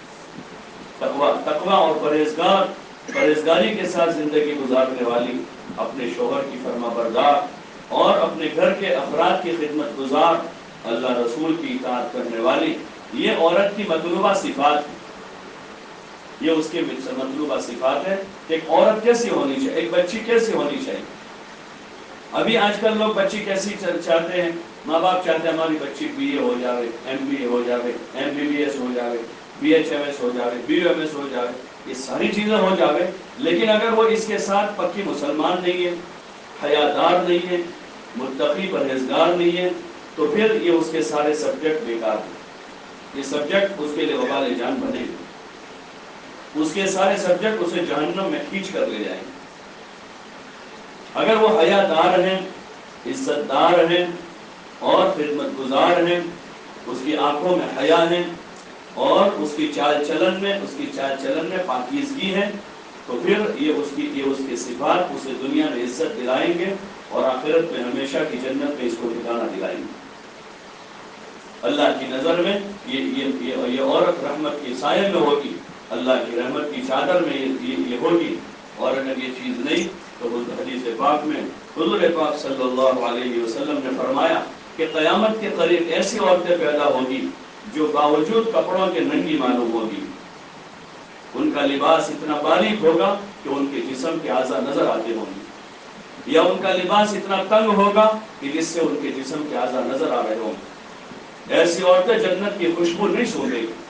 تقوی تقوی اور پرہیزگار پرہیزگاری کے ساتھ زندگی گزارنے والی، اپنے شوہر کی فرما بردار اور اپنے گھر کے افراد کی خدمت گزار، اللہ رسول کی اطاعت کرنے والی، یہ عورت کی مطلوبہ صفات ہے۔ یہ اس کے مطلوبہ صفات ہے کہ ایک عورت کیسی ہونی چاہیے، ایک بچی کیسی ہونی چاہیے۔ ابھی آج کل لوگ بچی کیسی چاہتے ہیں، ماں باپ چاہتے ہیں ہماری بچی بی اے ہو جاوے، ایم بی اے ہو جاوے، ایم بی بی ایس ہو جاوے، بی ایچ ایم ایس ہو جاوے، بی ایم ایس ہو جاوے، یہ ساری چیزیں ہو جاوے، لیکن اگر وہ اس کے ساتھ پکی مسلمان نہیں ہے، حیادار نہیں ہے، متقی پرہیزگار نہیں ہے، تو پھر یہ اس کے سارے سبجیکٹ بیکار ہیں۔ یہ سبجیکٹ اس کے لیے وبال جان بنے گے، اس کے سارے سبجیکٹ اسے جہنم میں کھینچ کر لے جائیں گے۔ اگر وہ حیادار ہیں، عزت دار ہیں اور خدمت گزار ہیں، اس کی آنکھوں میں حیا ہے اور اس کی چال چلن میں اس کی چال چلن میں پاکیزگی ہے، تو پھر یہ اس کی یہ اس کے صفات اسے دنیا میں عزت دلائیں گے اور آخرت میں ہمیشہ کی جنت میں اس کو ٹھکانہ دلائیں گے۔ اللہ کی نظر میں یہ یہ یہ, یہ عورت رحمت کی سائے میں ہوگی، اللہ کی رحمت کی چادر میں یہ, یہ, یہ ہوگی، اور اگر یہ چیز نہیں تو حدیث پاک میں حضور پاک صلی اللہ علیہ وسلم نے فرمایا کہ قیامت کے قریب ایسی عورتیں پیدا ہوگی جو باوجود کپڑوں کے ننگی معلوم ہوگی، ان کا لباس اتنا باریک ہوگا کہ ان کے جسم کے اعضاء نظر آتے ہوں گے، یا ان کا لباس اتنا تنگ ہوگا کہ جس سے ان کے جسم کے اعضاء نظر آ رہے ہوں گے۔ ایسی عورتیں جنت کی خوشبو نہیں سونگیں گی،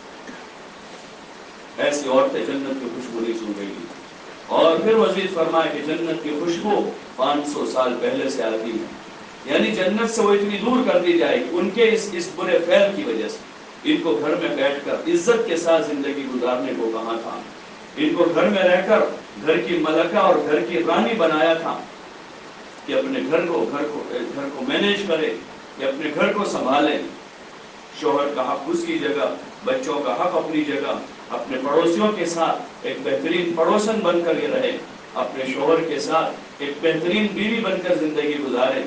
ایسی عورتیں جنت کی خوشبو نہیں سونگیں گی۔ اور پھر مزید فرمایا کہ جنت کی خوشبو پانچ سو سال پہلے سے آتی ہے، یعنی جنت سے وہ اتنی دور کر دی جائے گی ان کے اس اس برے فعل کی وجہ سے۔ ان کو گھر میں بیٹھ کر عزت کے ساتھ زندگی گزارنے کو کہا تھا، ان کو گھر میں رہ کر گھر کی ملکہ اور گھر کی رانی بنایا تھا کہ اپنے گھر کو گھر کو گھر کو مینیج کرے، کہ اپنے گھر کو سنبھالے، شوہر کا حق اس کی جگہ، بچوں کا حق اپنی جگہ، اپنے پڑوسیوں کے ساتھ ایک بہترین پڑوسن بن کر یہ رہے، اپنے شوہر کے ساتھ ایک بہترین بیوی بن کر زندگی گزارے،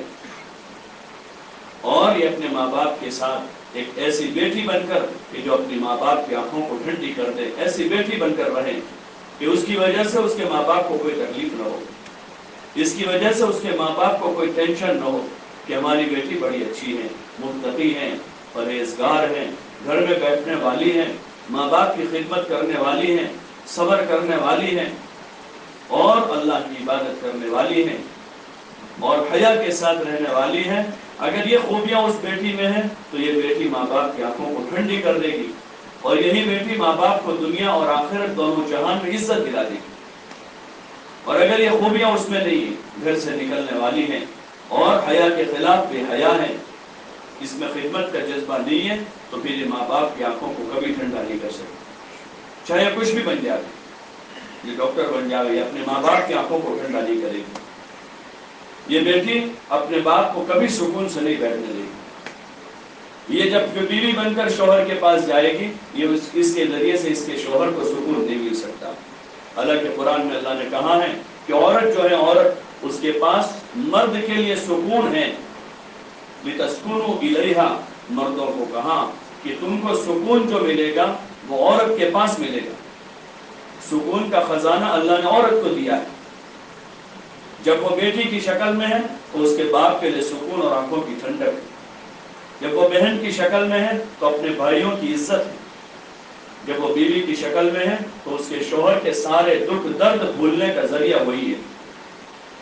اور یہ اپنے ماں باپ کے ساتھ ایک ایسی بیٹی بن کر کہ جو اپنی ماں باپ کی آنکھوں کو ٹھنڈی کر دے، ایسی بیٹی بن کر رہے کہ اس کی وجہ سے اس کے ماں باپ کو کوئی تکلیف نہ ہو، اس کی وجہ سے اس کے ماں باپ کو کوئی ٹینشن نہ ہو کہ ہماری بیٹی بڑی اچھی ہے، متقی ہیں، پرہیزگار ہیں، گھر میں بیٹھنے والی ہیں، ماں باپ کی خدمت کرنے والی ہیں، صبر کرنے والی ہیں اور اللہ کی عبادت کرنے والی ہیں اور حیا کے ساتھ رہنے والی ہیں۔ اگر یہ خوبیاں اس بیٹی میں ہیں تو یہ بیٹی ماں باپ کی آنکھوں کو ٹھنڈی کر دے گی، اور یہی بیٹی ماں باپ کو دنیا اور آخرت دونوں جہان میں عزت دلا دے گی۔ اور اگر یہ خوبیاں اس میں نہیں ہیں، گھر سے نکلنے والی ہیں اور حیا کے خلاف بے حیا ہیں، اس میں خدمت کا جذبہ نہیں ہے، تو پھر یہ ماں باپ کی آنکھوں کو کبھی ٹھنڈا نہیں کر سکتے، چاہے کچھ بھی بن جائے، یہ ڈاکٹر بن جائے، اپنے ماں باپ کی آنکھوں کو ٹھنڈا نہیں کرے گی۔ یہ بیٹی اپنے باپ کو کبھی سکون سے نہیں بیٹھنے دے گی۔ یہ جب بیوی بن کر شوہر کے پاس جائے گی، یہ اس, اس کے ذریعے سے اس کے شوہر کو سکون نہیں مل سکتا۔ حالانکہ قرآن میں اللہ نے کہا ہے کہ عورت جو ہے، عورت اس کے پاس مرد کے لیے سکون ہے، لِتَسْكُنُوا إِلَيْهَا، مردوں کو کہا کہ تم کو سکون جو ملے گا وہ عورت کے پاس ملے گا۔ سکون کا خزانہ اللہ نے عورت کو دیا ہے۔ جب وہ بیٹی کی شکل میں ہے تو اس کے باپ کے لیے سکون اور آنکھوں کی ٹھنڈک ہے، جب وہ بہن کی شکل میں ہے تو اپنے بھائیوں کی عزت ہے، جب وہ بیوی کی شکل میں ہے تو اس کے شوہر کے سارے دکھ درد بھولنے کا ذریعہ وہی ہے۔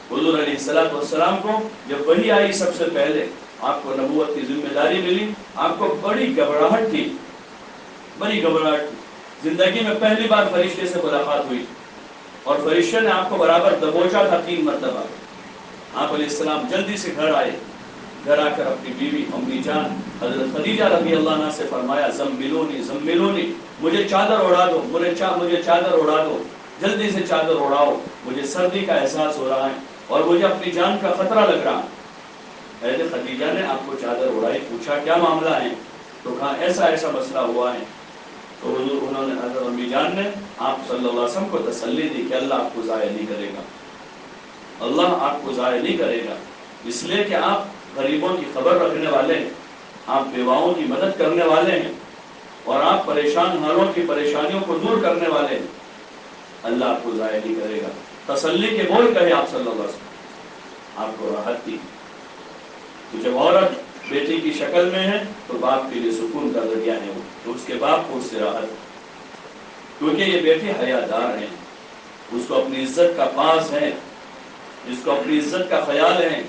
حضور علیہ الصلوۃ والسلام کو جب وحی آئی سب سے پہلے، آپ کو نبوت کی ذمہ داری ملی، آپ کو بڑی گھبراہٹ تھی، بڑی گھبراہٹ تھی۔ زندگی میں پہلی بار فرشتے سے ملاقات ہوئی اور فرشتے نے آپ کو برابر دبوچا تھا تین مرتبہ۔ آپ علیہ السلام جلدی سے گھر آئے، گھر آ کر اپنی بیوی امی جان حضرت خدیجہ رضی اللہ عنہا سے فرمایا زملونی زملونی، مجھے چادر اڑا دو، مجھے چا مجھے چادر اڑا دو، جلدی سے چادر اڑاؤ، مجھے سردی کا احساس ہو رہا ہے اور مجھے اپنی جان کا خطرہ لگ رہا ہے۔ حضرت خدیجہ نے آپ کو چادر اڑائی، پوچھا کیا معاملہ ہے؟ تو کہا ایسا ایسا مسئلہ ہوا ہے۔ تو حضور انہوں نے حضرت امی جان نے آپ صلی اللہ علیہ وسلم کو تسلی دی کہ اللہ آپ کو ضائع نہیں کرے گا، اللہ آپ کو ضائع نہیں کرے گا، اس لیے کہ آپ غریبوں کی خبر رکھنے والے ہیں، آپ بیواؤں کی مدد کرنے والے ہیں اور آپ پریشان حالوں کی پریشانیوں کو دور کرنے والے ہیں، اللہ آپ کو ضائع نہیں کرے گا۔ تسلی کے بول کہے آپ صلی اللہ علیہ وسلم، آپ کو راحت دی۔ تو جب عورت بیٹی کی شکل میں ہے تو باپ کے لیے سکون کا ذریعہ ہے، وہ تو اس کے باپ کو اس سے راحت، کیونکہ یہ بیٹی حیادار ہے، اس کو اپنی عزت کا پاس ہے، جس کو اپنی عزت کا خیال ہے،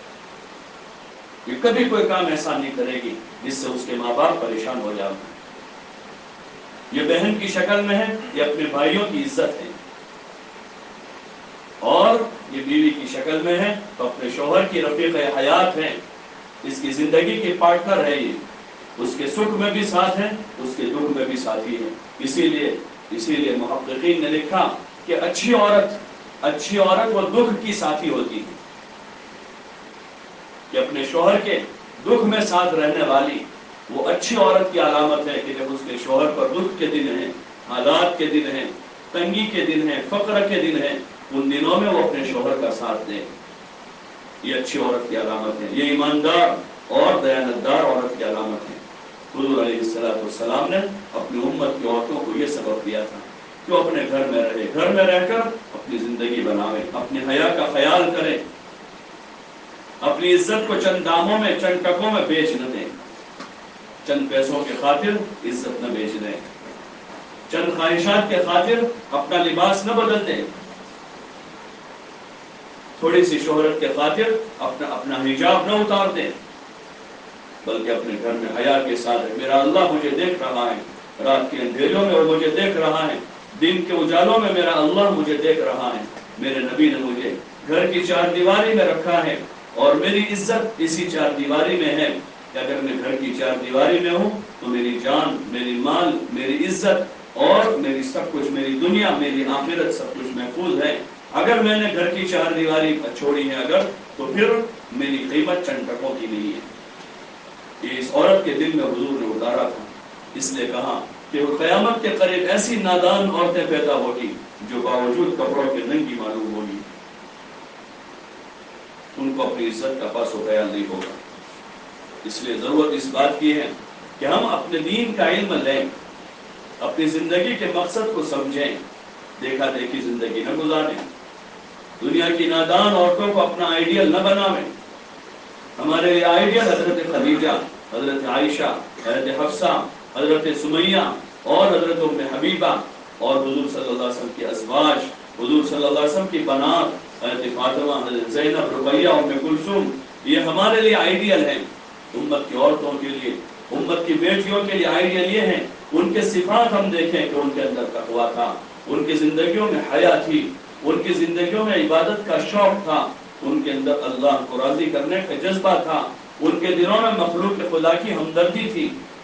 یہ کبھی کوئی کام ایسا نہیں کرے گی جس سے اس کے ماں باپ پریشان ہو جائیں۔ یہ بہن کی شکل میں ہے، یہ اپنے بھائیوں کی عزت ہے، اور یہ بیوی کی شکل میں ہے تو اپنے شوہر کی رفیق حیات ہے، اس کی زندگی کی پارٹنر ہے، یہ اس کے سکھ میں بھی ساتھ ہے، اس کے دکھ میں بھی ساتھی ہے۔ اسی لیے اسی لیے محققین نے لکھا کہ اچھی عورت اچھی عورت وہ دکھ کی ساتھی ہوتی ہے، کہ اپنے شوہر کے دکھ میں ساتھ رہنے والی وہ اچھی عورت کی علامت ہے کہ جب اس کے شوہر پر دکھ کے دن ہیں، حالات کے دن ہیں، تنگی کے دن ہیں، فقر کے دن ہیں، ان دنوں میں وہ اپنے شوہر کا ساتھ دے، یہ اچھی عورت کی علامت ہے، یہ ایماندار اور دیانتدار عورت کی علامت ہے۔ حضور علیہ الصلوۃ والسلام نے اپنی امت کی عورتوں کو یہ سبق دیا تھا کہ وہ اپنے گھر میں رہے، گھر میں رہ کر اپنی زندگی بناوے، اپنے حیا کا خیال کرے، اپنی عزت کو چند داموں میں چند ٹکوں میں بیچ نہ دیں، چند پیسوں کے خاطر عزت نہ بیچ دیں، چند خواہشات کے خاطر اپنا لباس نہ بدل دیں، تھوڑی سی شہرت کے خاطر اپنا اپنا حجاب نہ اتار دیں، بلکہ اپنے گھر میں حیا کے ساتھ ہے۔ میرا اللہ مجھے دیکھ رہا ہے، رات کے اندھیروں میں وہ مجھے دیکھ رہا ہے، دن کے اجالوں میں میرا اللہ مجھے دیکھ رہا ہے، میرے نبی نے مجھے گھر کی چار دیواری میں رکھا ہے اور میری عزت اسی چار دیواری میں ہے کہ اگر میں گھر کی چار دیواری میں ہوں تو میری جان، میری مال، میری عزت اور میری سب کچھ، میری دنیا، میری آخرت سب کچھ محفوظ ہے۔ اگر میں نے گھر کی چار دیواری چھوڑی ہے اگر تو پھر میری قیمت چند ٹکوں کی نہیں ہے۔ یہ اس عورت کے دل میں حضور نے اتارا تھا، اس لیے کہا کہ وہ قیامت کے قریب ایسی نادان عورتیں پیدا ہوگی جو باوجود کپڑوں کے ننگی معلوم ہوگی، ان کو اپنی عزت کا پاس و خیال نہیں ہوگا۔ اس لیے ضرورت اس بات کی ہے کہ ہم اپنے دین کا علم لیں، اپنی زندگی کے مقصد کو سمجھیں، دیکھا دیکھی زندگی نہ گزاریں، دنیا کی نادان عورتوں کو اپنا آئیڈیل نہ بناویں۔ ہمارے لیے آئیڈیل حضرت خدیجہ، حضرت عائشہ، حضرت حفصہ، حضرت سمیہ اور حضرت ام حبیبہ اور حضور صلی اللہ علیہ وسلم کی ازواج، حضور صلی اللہ علیہ وسلم کی بنات حضرت فاطمہ، حضرت زینب، رقیہ، ام کلثوم، یہ ہمارے لیے آئیڈیل ہیں۔ امت کی عورتوں کے لیے، امت کی بیٹیوں کے لیے آئیڈیل یہ ہیں، ان کے صفات ہم دیکھیں کہ ان کے اندر تقویٰ تھا، ان کی زندگیوں میں حیا تھی، ان کی زندگیوں میں عبادت کا شوق تھا، ان کے اندر اللہ کو راضی کرنے کا جذبہ تھا، ان کے دلوں میں مخلوق خدا کی ہمدردی تھی،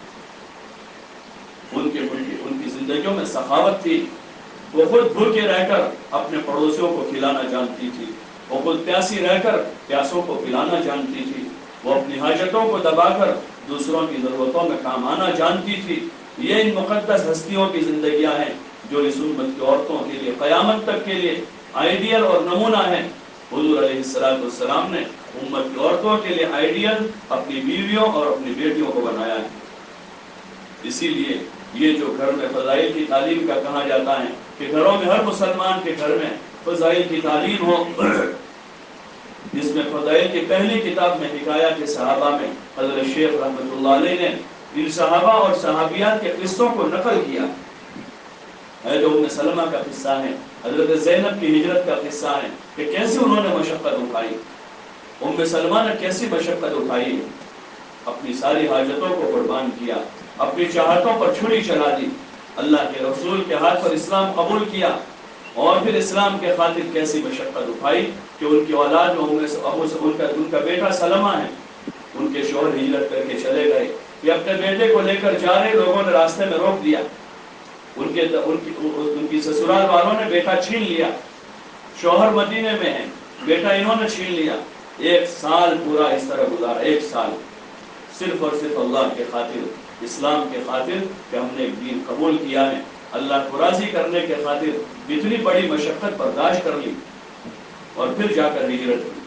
ان کے ان کی زندگیوں میں سخاوت تھی، وہ خود بھوکے رہ کر اپنے پڑوسیوں کو کھلانا جانتی تھی، وہ خود پیاسی رہ کر پیاسوں کو پلانا جانتی تھی، وہ اپنی حاجتوں کو دبا کر دوسروں کی ضرورتوں میں کام آنا جانتی تھی۔ یہ ان مقدس ہستیوں کی زندگیاں ہیں جو اس امت کی عورتوں کے لیے قیامت تک کے لیے آئیڈیل اور نمونہ ہیں۔ حضور علیہ الصلوۃ والسلام نے امت کی عورتوں کے لیے آئیڈیل اپنی بیویوں اور اپنی بیٹیوں کو بنایا ہے۔ اسی لیے یہ جو گھر میں فضائل کی تعلیم کا کہا جاتا ہے کہ گھروں میں ہر مسلمان کے گھر میں فضائل کی تعلیم ہو، جس میں فضائل کی پہلی کتاب میں حکایات صحابہ میں حضرت شیخ رحمۃ اللہ علیہ نے ان صحابہ اور صحابیات کے قصوں کو نقل کیا، حضرت ام سلمہ کا قصہ ہے، حضرت زینب کی ہجرت کا قصہ ہے کہ کیسے انہوں نے مشقت اٹھائی، ام سلمہ نے کیسی مشقت اٹھائی، اپنی ساری حاجتوں کو قربان کیا، اپنی چاہتوں پر چھری چلا دی، اللہ کے رسول کے ہاتھ پر اسلام قبول کیا، اور پھر اسلام کے خاطر کیسی مشقت اٹھائی کہ ان کی اولاد میں ان کا ان کا بیٹا سلمہ ہے، ان کے شوہر ہجرت کر کے چلے گئے، یہ اپنے بیٹے کو لے کر جا رہے، لوگوں نے راستے میں روک دیا، ان کے ان کی ان کی سسرال والوں نے بیٹا چھین لیا، شوہر مدینے میں ہے، بیٹا انہوں نے چھین لیا، ایک سال پورا اس طرح گزارا، ایک سال صرف اور صرف اللہ کے خاطر، اسلام کے خاطر کہ ہم نے ایک دین قبول کیا ہے، اللہ کو راضی کرنے کے خاطر اتنی بڑی مشقت برداشت کر لی اور پھر جا کر ہجرت کی۔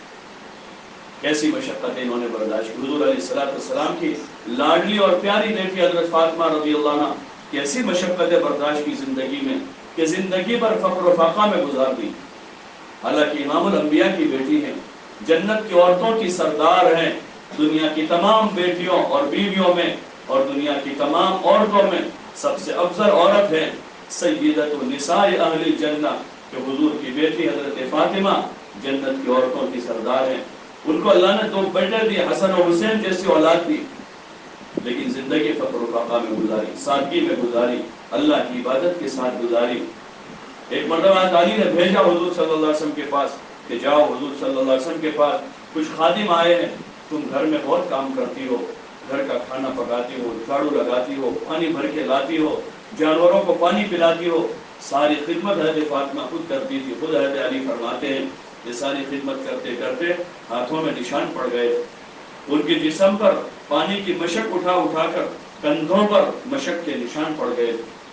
کیسی مشقتیں انہوں نے برداشت کی۔ حضور علیہ الصلوۃ والسلام کی لاڈلی اور پیاری بیٹی حضرت فاطمہ رضی اللہ عنہا کیسی مشقتیں برداشت کی زندگی میں کہ زندگی پر فقر و فاقہ میں گزار دی، حالانکہ امام الانبیاء کی بیٹی ہیں، جنت کی عورتوں کی سردار ہیں، دنیا کی تمام بیٹیوں اور بیویوں میں اور دنیا کی تمام عورتوں میں سب سے افضل عورت ہے سیدۃ النساء اہل الجنہ، کہ حضور کی بیٹی حضرت فاطمہ جنت کی عورتوں کی سردار ہیں، ان کو اللہ نے دو بیٹے دیے، حسن و حسین جیسی اولاد دی، لیکن زندگی فقر و فاقہ میں گزاری، سادگی میں گزاری، اللہ کی عبادت کے ساتھ گزاری۔ ایک مرتبہ علی نے بھیجا حضور صلی اللہ علیہ وسلم کے پاس کہ جاؤ حضور صلی اللہ علیہ وسلم کے پاس کچھ خادم آئے ہیں، تم گھر میں بہت کام کرتی ہو، گھر کا کھانا پکاتی ہو، جھاڑو لگاتی ہو، پانی بھر کے لاتی ہو، جانوروں کو پانی پلاتی ہو، ساری خدمت حضرت فاطمہ خود کرتی تھی۔ خود حضرت علی فرماتے ہیں یہ ساری خدمت کرتے کرتے ہاتھوں میں نشان پڑ گئے، ان کے جسم پر پانی کی مشق اٹھا اٹھا کر کندھوں پر مشق کے نشان پڑ گئے،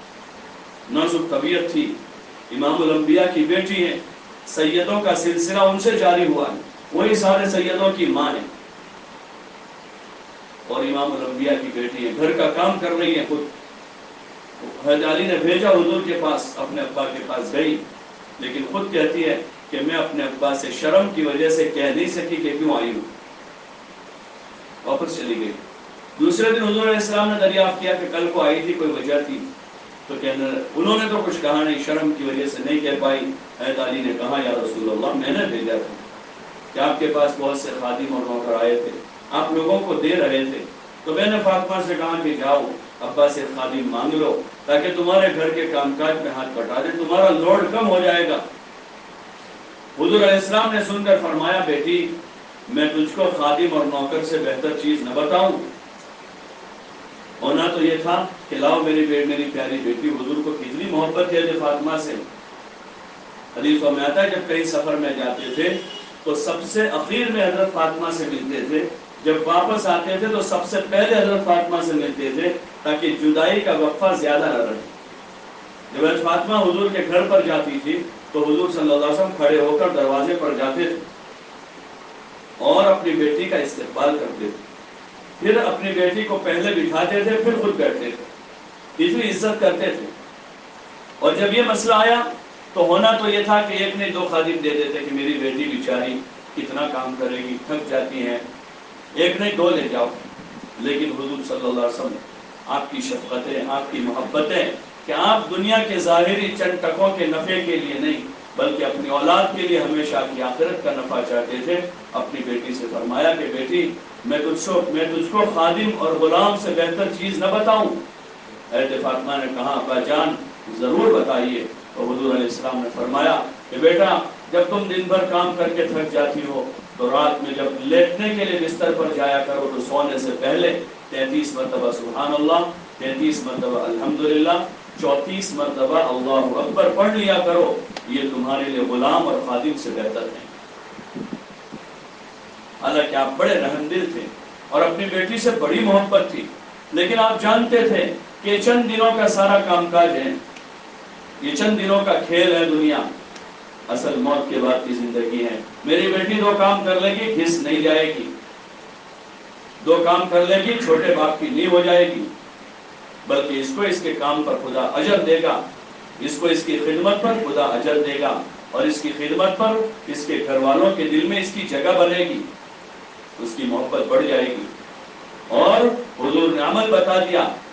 نازک طبیعت تھی، امام الانبیاء کی بیٹی ہیں، سیدوں کا سلسلہ ان سے جاری ہوا ہے، وہی سارے سیدوں کی ماں ہے اور امام الانبیاء کی بیٹی ہے، گھر کا کام کر رہی ہے خود۔ حضرت علی نے بھیجا حضور کے پاس، اپنے ابا کے پاس گئی، لیکن خود کہتی ہے کہ میں اپنے ابا سے شرم کی وجہ سے کہہ نہیں سکی کہ کیوں آئی ہوں، واپس چلی گئی۔ دوسرے دن حضور علیہ السلام نے دریافت کیا کہ کل کو آئی تھی، کوئی وجہ تھی؟ تو کہنے انہوں نے تو کچھ کہا نہیں، شرم کی وجہ سے نہیں کہہ پائی۔ حضرت علی نے کہا یا رسول اللہ میں نے بھیجا تھا کہ آپ کے پاس بہت سے خادم اور نوکر آئے تھے، آپ لوگوں کو دے رہے تھے، تو میں نے فاطمہ سے کہا کہ جاؤ ابا سے خادم مانگ لو تاکہ تمہارے گھر کے کام کاج میں ہاتھ بٹا دے، تمہارا لوڈ کم ہو جائے گا۔ حضور علیہ السلام نے سن کر فرمایا بیٹی میں تجھ کو خادم اور نوکر سے بہتر چیز نہ بتاؤں؟ ہونا تو یہ تھا کہ لاؤ میری بیٹی، میری پیاری بیٹی، حضور کو کتنی محبت ہے حضرت فاطمہ سے۔ حدیثوں میں آتا ہے جب کئی سفر میں جاتے تھے تو سب سے اخیر میں حضرت فاطمہ سے ملتے تھے، جب واپس آتے تھے تو سب سے پہلے حضرت فاطمہ سے ملتے تھے تاکہ جدائی کا وقفہ زیادہ نہ رہے۔ جب حضرت فاطمہ حضور کے گھر پر جاتی تھی تو حضور صلی اللہ علیہ وسلم کھڑے ہو کر دروازے پر جاتے تھے اور اپنی بیٹی کا استقبال کرتے تھے، پھر اپنی بیٹی کو پہلے بٹھاتے تھے پھر خود بیٹھتے تھے، اتنی عزت کرتے تھے۔ اور جب یہ مسئلہ آیا تو ہونا تو یہ تھا کہ ایک نے دو خادم دے دیتے کہ میری بیٹی بیچاری کتنا کام کرے گی، تھک جاتی ہیں، ایک نے دو لے جاؤ، لیکن حضور صلی اللہ علیہ وسلم آپ کی شفقتیں، آپ کی محبتیں کہ آپ دنیا کے ظاہری چند ٹکوں کے نفع کے لیے نہیں بلکہ اپنی اولاد کے لیے ہمیشہ کی آخرت کا نفع چاہتے تھے۔ اپنی بیٹی سے فرمایا کہ بیٹی میں تجھ کو میں تجھ کو خادم اور غلام سے بہتر چیز نہ بتاؤں؟ حضرت فاطمہ نے کہا ابا جان ضرور بتائیے۔ اور حضور علیہ السلام نے فرمایا کہ بیٹا جب تم دن بھر کام کر کے تھک جاتی ہو تو رات میں جب لیٹنے کے لیے بستر پر جایا کرو تو سونے سے پہلے تینتیس مرتبہ سبحان اللہ، تینتیس مرتبہ الحمدللہ، چونتیس مرتبہ اللہ اکبر پڑھ لیا کرو، یہ تمہارے لیے غلام اور خادم سے بہتر ہے۔ حالانکہ آپ بڑے رحم دل تھے اور اپنی بیٹی سے بڑی محبت تھی، لیکن آپ جانتے تھے کہ چند دنوں کا سارا کام کاج ہے، یہ چند دنوں کا کھیل ہے دنیا، اصل موت کے بعد کی زندگی ہے۔ میری بیٹی دو کام کر لے گی گھس نہیں جائے گی، دو کام کر لے گی چھوٹے باپ کی نہیں ہو جائے گی، بلکہ اس کو اس کے کام پر خدا اجر دے گا، اس کو اس کی خدمت پر خدا اجر دے گا، اور اس کی خدمت پر اس کے گھر والوں کے دل میں اس کی جگہ بنے گی، اس کی محبت بڑھ جائے گی۔ اور حضور نے عمل بتا دیا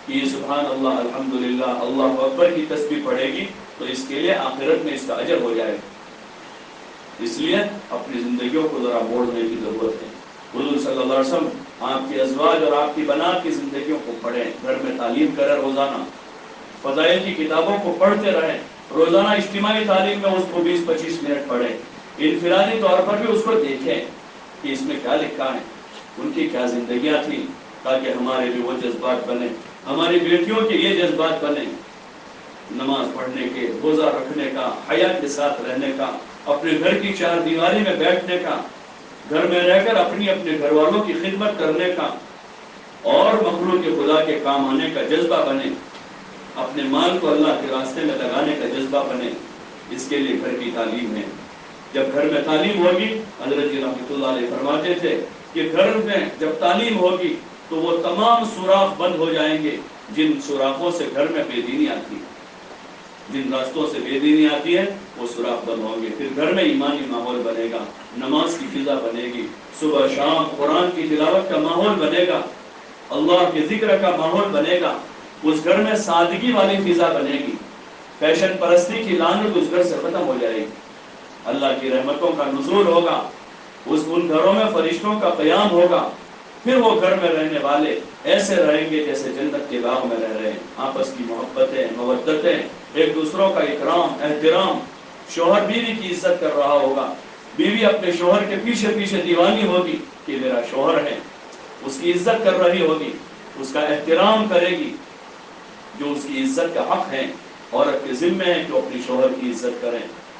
کہ یہ سبحان اللہ الحمدللہ اللہ اکبر کی تسبیح پڑھے گی تو اس کے لیے آخرت میں اس کا اجر ہو جائے گا۔ اس لیے اپنی زندگیوں کو ذرا موڑنے کی ضرورت ہے۔ حضور صلی اللہ علیہ وسلم آپ کے ازواج اور آپ کی بنات کی زندگیوں کو پڑھیں، گھر میں تعلیم کریں، روزانہ فضائل کی کتابوں کو پڑھتے رہیں، روزانہ اجتماعی تعلیم میں اس کو بیس پچیس منٹ پڑھیں، انفرادی طور پر بھی اس کو دیکھیں کہ اس میں کیا لکھا ہے، ان کی کیا زندگیاں تھیں، تاکہ ہمارے بھی وہ جذبات بنے، ہماری بیٹیوں کے یہ جذبات بنے، نماز پڑھنے کے، روزہ رکھنے کا، حیا کے ساتھ رہنے کا، اپنے گھر کی چار دیواری میں بیٹھنے کا، گھر میں رہ کر اپنی اپنے گھر والوں کی خدمت کرنے کا اور مخلوق کے خدا کے کام آنے کا جذبہ بنے، اپنے مال کو اللہ کے راستے میں لگانے کا جذبہ بنے۔ اس کے لیے گھر کی تعلیم ہے۔ جب گھر میں تعلیم ہوگی، حضرت جی رحمۃ اللہ علیہ فرماتے تھے کہ گھر میں جب تعلیم ہوگی تو وہ تمام سوراخ بند ہو جائیں گے جن سوراخوں سے گھر میں بے دینی آتی ہے، جن راستوں سے بے دینی آتی ہے وہ سوراخ بند ہوں گے۔ پھر گھر میں ایمانی ماحول بنے گا، نماز کی فضا بنے گی، صبح شام قرآن کی تلاوت کا ماحول بنے گا، اللہ کے ذکر کا ماحول بنے گا، اس گھر میں سادگی والی فضا بنے گی، فیشن پرستی کی لعنت اس گھر سے ختم ہو جائے گی، اللہ کی رحمتوں کا نزول ہوگا، اس ان گھروں میں فرشتوں کا قیام ہوگا۔ پھر وہ گھر میں رہنے والے ایسے رہیں گے جیسے جنت کے باغ میں رہ رہے ہیں، آپس کی محبتیں، مودتیں، ایک دوسروں کا اکرام، احترام، شوہر بیوی کی عزت کر رہا ہوگا، بیوی اپنے شوہر کے پیچھے پیچھے دیوانی ہوگی کہ میرا شوہر ہے، اس کی عزت کر رہی ہوگی، اس کا احترام کرے گی، جو اس کی عزت کا حق ہے۔ عورت کے ذمہ ہے کہ اپنی شوہر کی عزت کریں،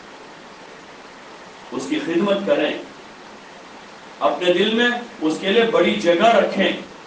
اس کی خدمت کریں، اپنے دل میں اس کے لیے بڑی جگہ رکھیں،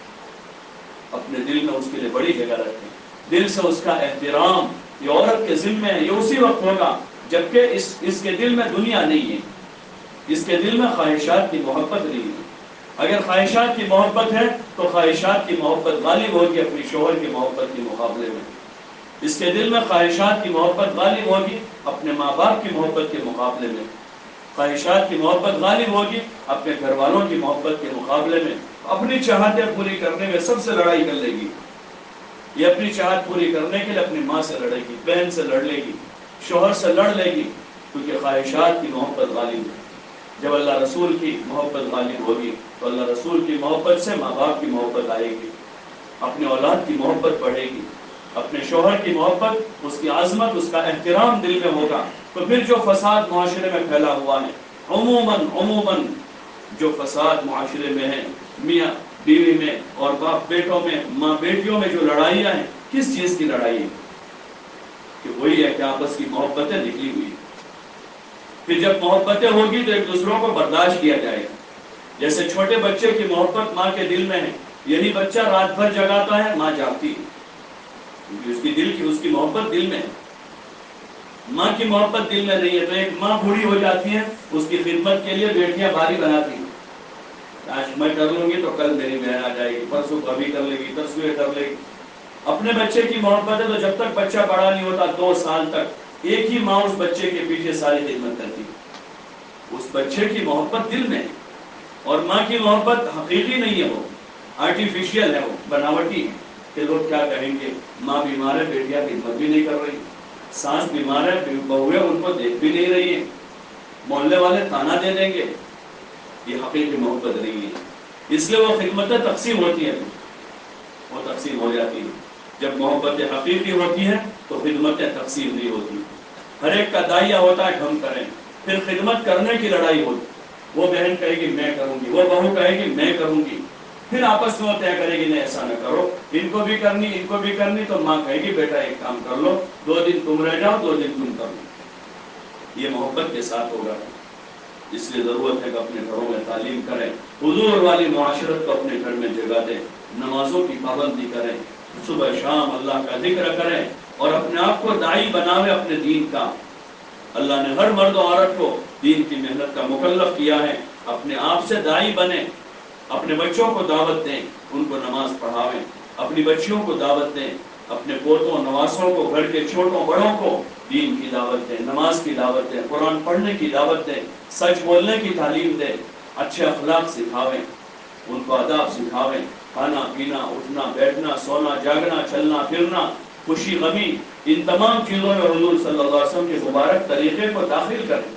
اپنے دل میں اس کے لیے بڑی جگہ رکھیں، دل سے اس کا احترام، یہ عورت کے ذمہ ہے، یہ اسی وقت ہوگا جبکہ اس اس کے دل میں دنیا نہیں ہے، اس کے دل میں خواہشات کی محبت نہیں ہے۔ اگر خواہشات کی محبت ہے تو خواہشات کی محبت غالب ہوگی اپنی شوہر کی محبت کے مقابلے میں، اس کے دل میں خواہشات کی محبت غالب ہوگی اپنے ماں باپ کی محبت کے مقابلے میں، خواہشات کی محبت غالب ہوگی اپنے گھر والوں کی محبت کے مقابلے میں، اپنی چاہتیں پوری کرنے میں سب سے لڑائی کر لے گی، یہ اپنی چاہت پوری کرنے کے لیے اپنی ماں سے لڑے گی، بہن سے لڑ لے گی، شوہر سے لڑ لے گی، کیونکہ خواہشات کی محبت غالب ہے۔ جب اللہ رسول کی محبت غالب ہوگی تو اللہ رسول کی محبت سے ماں باپ کی محبت آئے گی، اپنے اولاد کی محبت بڑھے گی، اپنے شوہر کی محبت، اس کی عظمت، اس کا احترام دل میں ہوگا، تو پھر جو فساد معاشرے میں پھیلا ہوا ہے، عموماً عموماً جو فساد معاشرے میں ہے، میاں بیوی میں اور باپ بیٹوں میں، ماں بیٹیوں میں جو لڑائیاں ہیں، کس چیز کی لڑائی ہے؟ کہ وہی ہے کہ آپس کی محبتیں نکلی ہوئی ہیں۔ پھر جب محبتیں ہوگی تو ایک دوسروں کو برداشت کیا جائے گا، جیسے چھوٹے بچے کی محبت ماں کے دل میں ہے، یہی بچہ رات بھر جگاتا ہے، ماں جاگتی ہے، کیونکہ اس کی دل کی اس کی محبت دل میں ہے، ماں کی محبت دل میں نہیں ہے۔ تو ایک ماں بوڑھی ہو جاتی ہے، اس کی خدمت کے لیے بیٹیاں بھاری بناتی ہیں، آج میں کر لوں گی تو کل میری بہن آ جائے گی، پرسوں کبھی کر لے گی، پرسوں یہ کر لے گی۔ اپنے بچے کی محبت ہے تو جب تک بچہ بڑا نہیں ہوتا، دو سال تک ایک ہی ماں اس بچے کے پیچھے ساری خدمت کرتی ہے، اس بچے کی محبت دل میں ہے، اور ماں کی محبت حقیقی نہیں ہے، وہ آرٹیفیشیل ہے، وہ بناوٹی ہے، کہ لوگ کیا کہیں گے، ماں بیمار ہے، بیٹیاں خدمت بھی نہیں کر رہی، سانس بیمار ہے، بہویں ان کو دیکھ بھی نہیں رہی ہیں، محلے والے تانا دے دیں گے، یہ حقیقی محبت نہیں ہے۔ اس لیے وہ خدمتیں تقسیم ہوتی ہیں، وہ تقسیم ہو جاتی ہیں۔ جب محبت حقیقی ہوتی ہے تو خدمتیں تقسیم نہیں ہوتی، ہر ایک کا دائیا ہوتا ہے کہ ہم کریں، پھر خدمت کرنے کی لڑائی ہوتی، وہ بہن کہے گی میں کروں گی، وہ بہو کہے گی میں کروں گی، پھر آپس میں طے کرے گی نہیں ایسا نہ کرو، ان کو بھی کرنی ان کو بھی کرنی، تو ماں کہے گی بیٹا ایک کام کر لو، دو دن تم رہ جاؤ، دو دن تم کر لو، یہ محبت کے ساتھ ہوگا۔ اس لیے ضرورت ہے کہ اپنے گھروں میں تعلیم کریں، حضور والی معاشرت کو اپنے گھر میں جگہ دیں، نمازوں کی پابندی کریں، صبح شام اللہ کا ذکر کریں، اور اپنے آپ کو داعی بناویں اپنے دین کا۔ اللہ نے ہر مرد و عورت کو دین کی محنت کا مکلف کیا ہے، اپنے آپ سے داعی بنیں، اپنے بچوں کو دعوت دیں، ان کو نماز پڑھاویں، اپنی بچیوں کو دعوت دیں، اپنے پوتوں نواسوں کو، گھر کے چھوٹوں بڑوں کو دین کی دعوت دیں، نماز کی دعوت دیں، قرآن پڑھنے کی دعوت دیں، سچ بولنے کی تعلیم دیں، اچھے اخلاق سکھاویں، ان کو آداب سکھاویں، کھانا پینا، اٹھنا بیٹھنا، سونا جاگنا، چلنا پھرنا، خوشی غمی، ان تمام چیزوں میں حضور صلی اللہ علیہ وسلم کے مبارک طریقے کو داخل کریں۔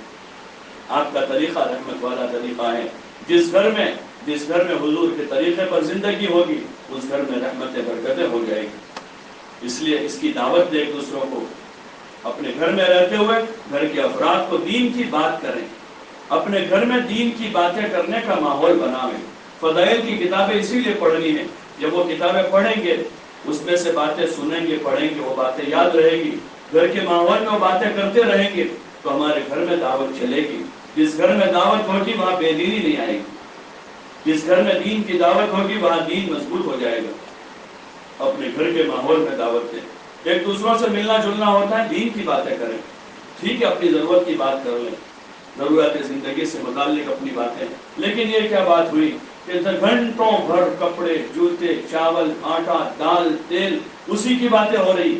آپ کا طریقہ رحمت والا طریقہ ہے۔ جس گھر میں جس گھر میں حضور کے طریقے پر زندگی ہوگی اس گھر میں رحمتیں برکتیں ہو جائے گی۔ اس لیے اس کی دعوت دے ایک دوسروں کو، اپنے گھر میں رہتے ہوئے گھر کے افراد کو دین کی بات کریں، اپنے گھر میں دین کی باتیں کرنے کا ماحول بنائیں۔ فضائل کی کتابیں اسی لیے پڑھنی ہیں، جب وہ کتابیں پڑھیں گے اس میں سے باتیں سنیں گے، پڑھیں گے، وہ باتیں یاد رہے گی، گھر کے ماحول میں وہ باتیں کرتے رہیں گے تو ہمارے گھر میں دعوت چلے گی۔ جس گھر میں دعوت ہوگی وہاں بے دینی نہیں آئے گی، جس گھر میں دین کی دعوت ہوگی وہاں دین مضبوط ہو جائے گا۔ اپنے گھر کے ماحول میں دعوت دیں، ایک دوسروں سے ملنا جلنا ہوتا ہے، دین کی باتیں کریں، ٹھیک ہے اپنی ضرورت کی بات کر لیں، ضرورت زندگی سے متعلق اپنی باتیں، لیکن یہ کیا بات ہوئی کہ گھنٹوں بھر کپڑے، جوتے، چاول، آٹا، دال، تیل، اسی کی باتیں ہو رہی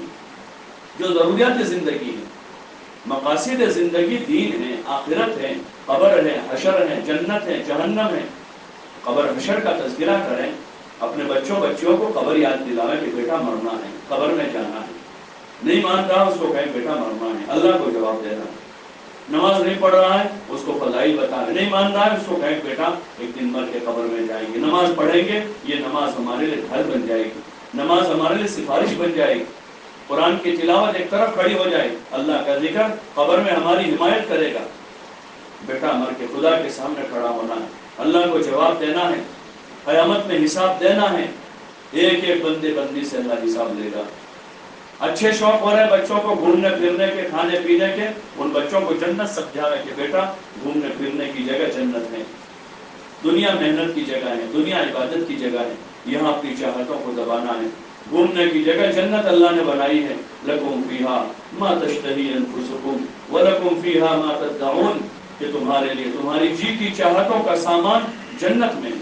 جو ضروریات زندگی ہے۔ مقاصد زندگی دین ہے، آخرت ہے، قبر ہے، حشر ہے، جنت ہے، جہنم ہے۔ قبر حشر کا تذکرہ کریں، اپنے بچوں بچیوں کو قبر یاد دلاویں کہ بیٹا مرنا ہے، قبر میں جانا ہے۔ نہیں مان رہا اس کو کہیں بیٹا مرنا ہے، اللہ کو جواب دینا ہے۔ نماز نہیں پڑھ رہا ہے اس کو فضائل بتا رہے، نہیں مان رہا ہے اس کو کہیں بیٹا ایک دن مر کے قبر میں جائیں گے، نماز پڑھیں گے، یہ نماز ہمارے لیے گھر بن جائے گی، نماز ہمارے لیے سفارش بن جائے گی، قرآن کی تلاوت ایک طرف کھڑی ہو جائے، اللہ کا ذکر قبر میں ہماری حمایت کرے گا۔ بیٹا مر کے خدا کے سامنے کھڑا ہونا ہے، اللہ کو جواب دینا ہے، قیامت میں حساب دینا ہے، ایک ایک بندے بندی سے اللہ حساب لے گا۔ اچھے شوق ہو رہے ہیں بچوں کو گھومنے پھرنے کے، کھانے پینے کے، ان بچوں کو جنت سمجھا کہ بیٹا گھومنے پھرنے کی جگہ جنت ہے، دنیا محنت کی جگہ ہے، دنیا عبادت کی جگہ ہے، یہاں اپنی چاہتوں کو دبانا ہے، گھومنے کی جگہ جنت اللہ نے بنائی ہے۔ لکم فیہا ما تشتہی انفسکم ولکم فیہا ما تدعون، کہ تمہارے لیے تمہاری جی کی چاہتوں کا سامان جنت میں،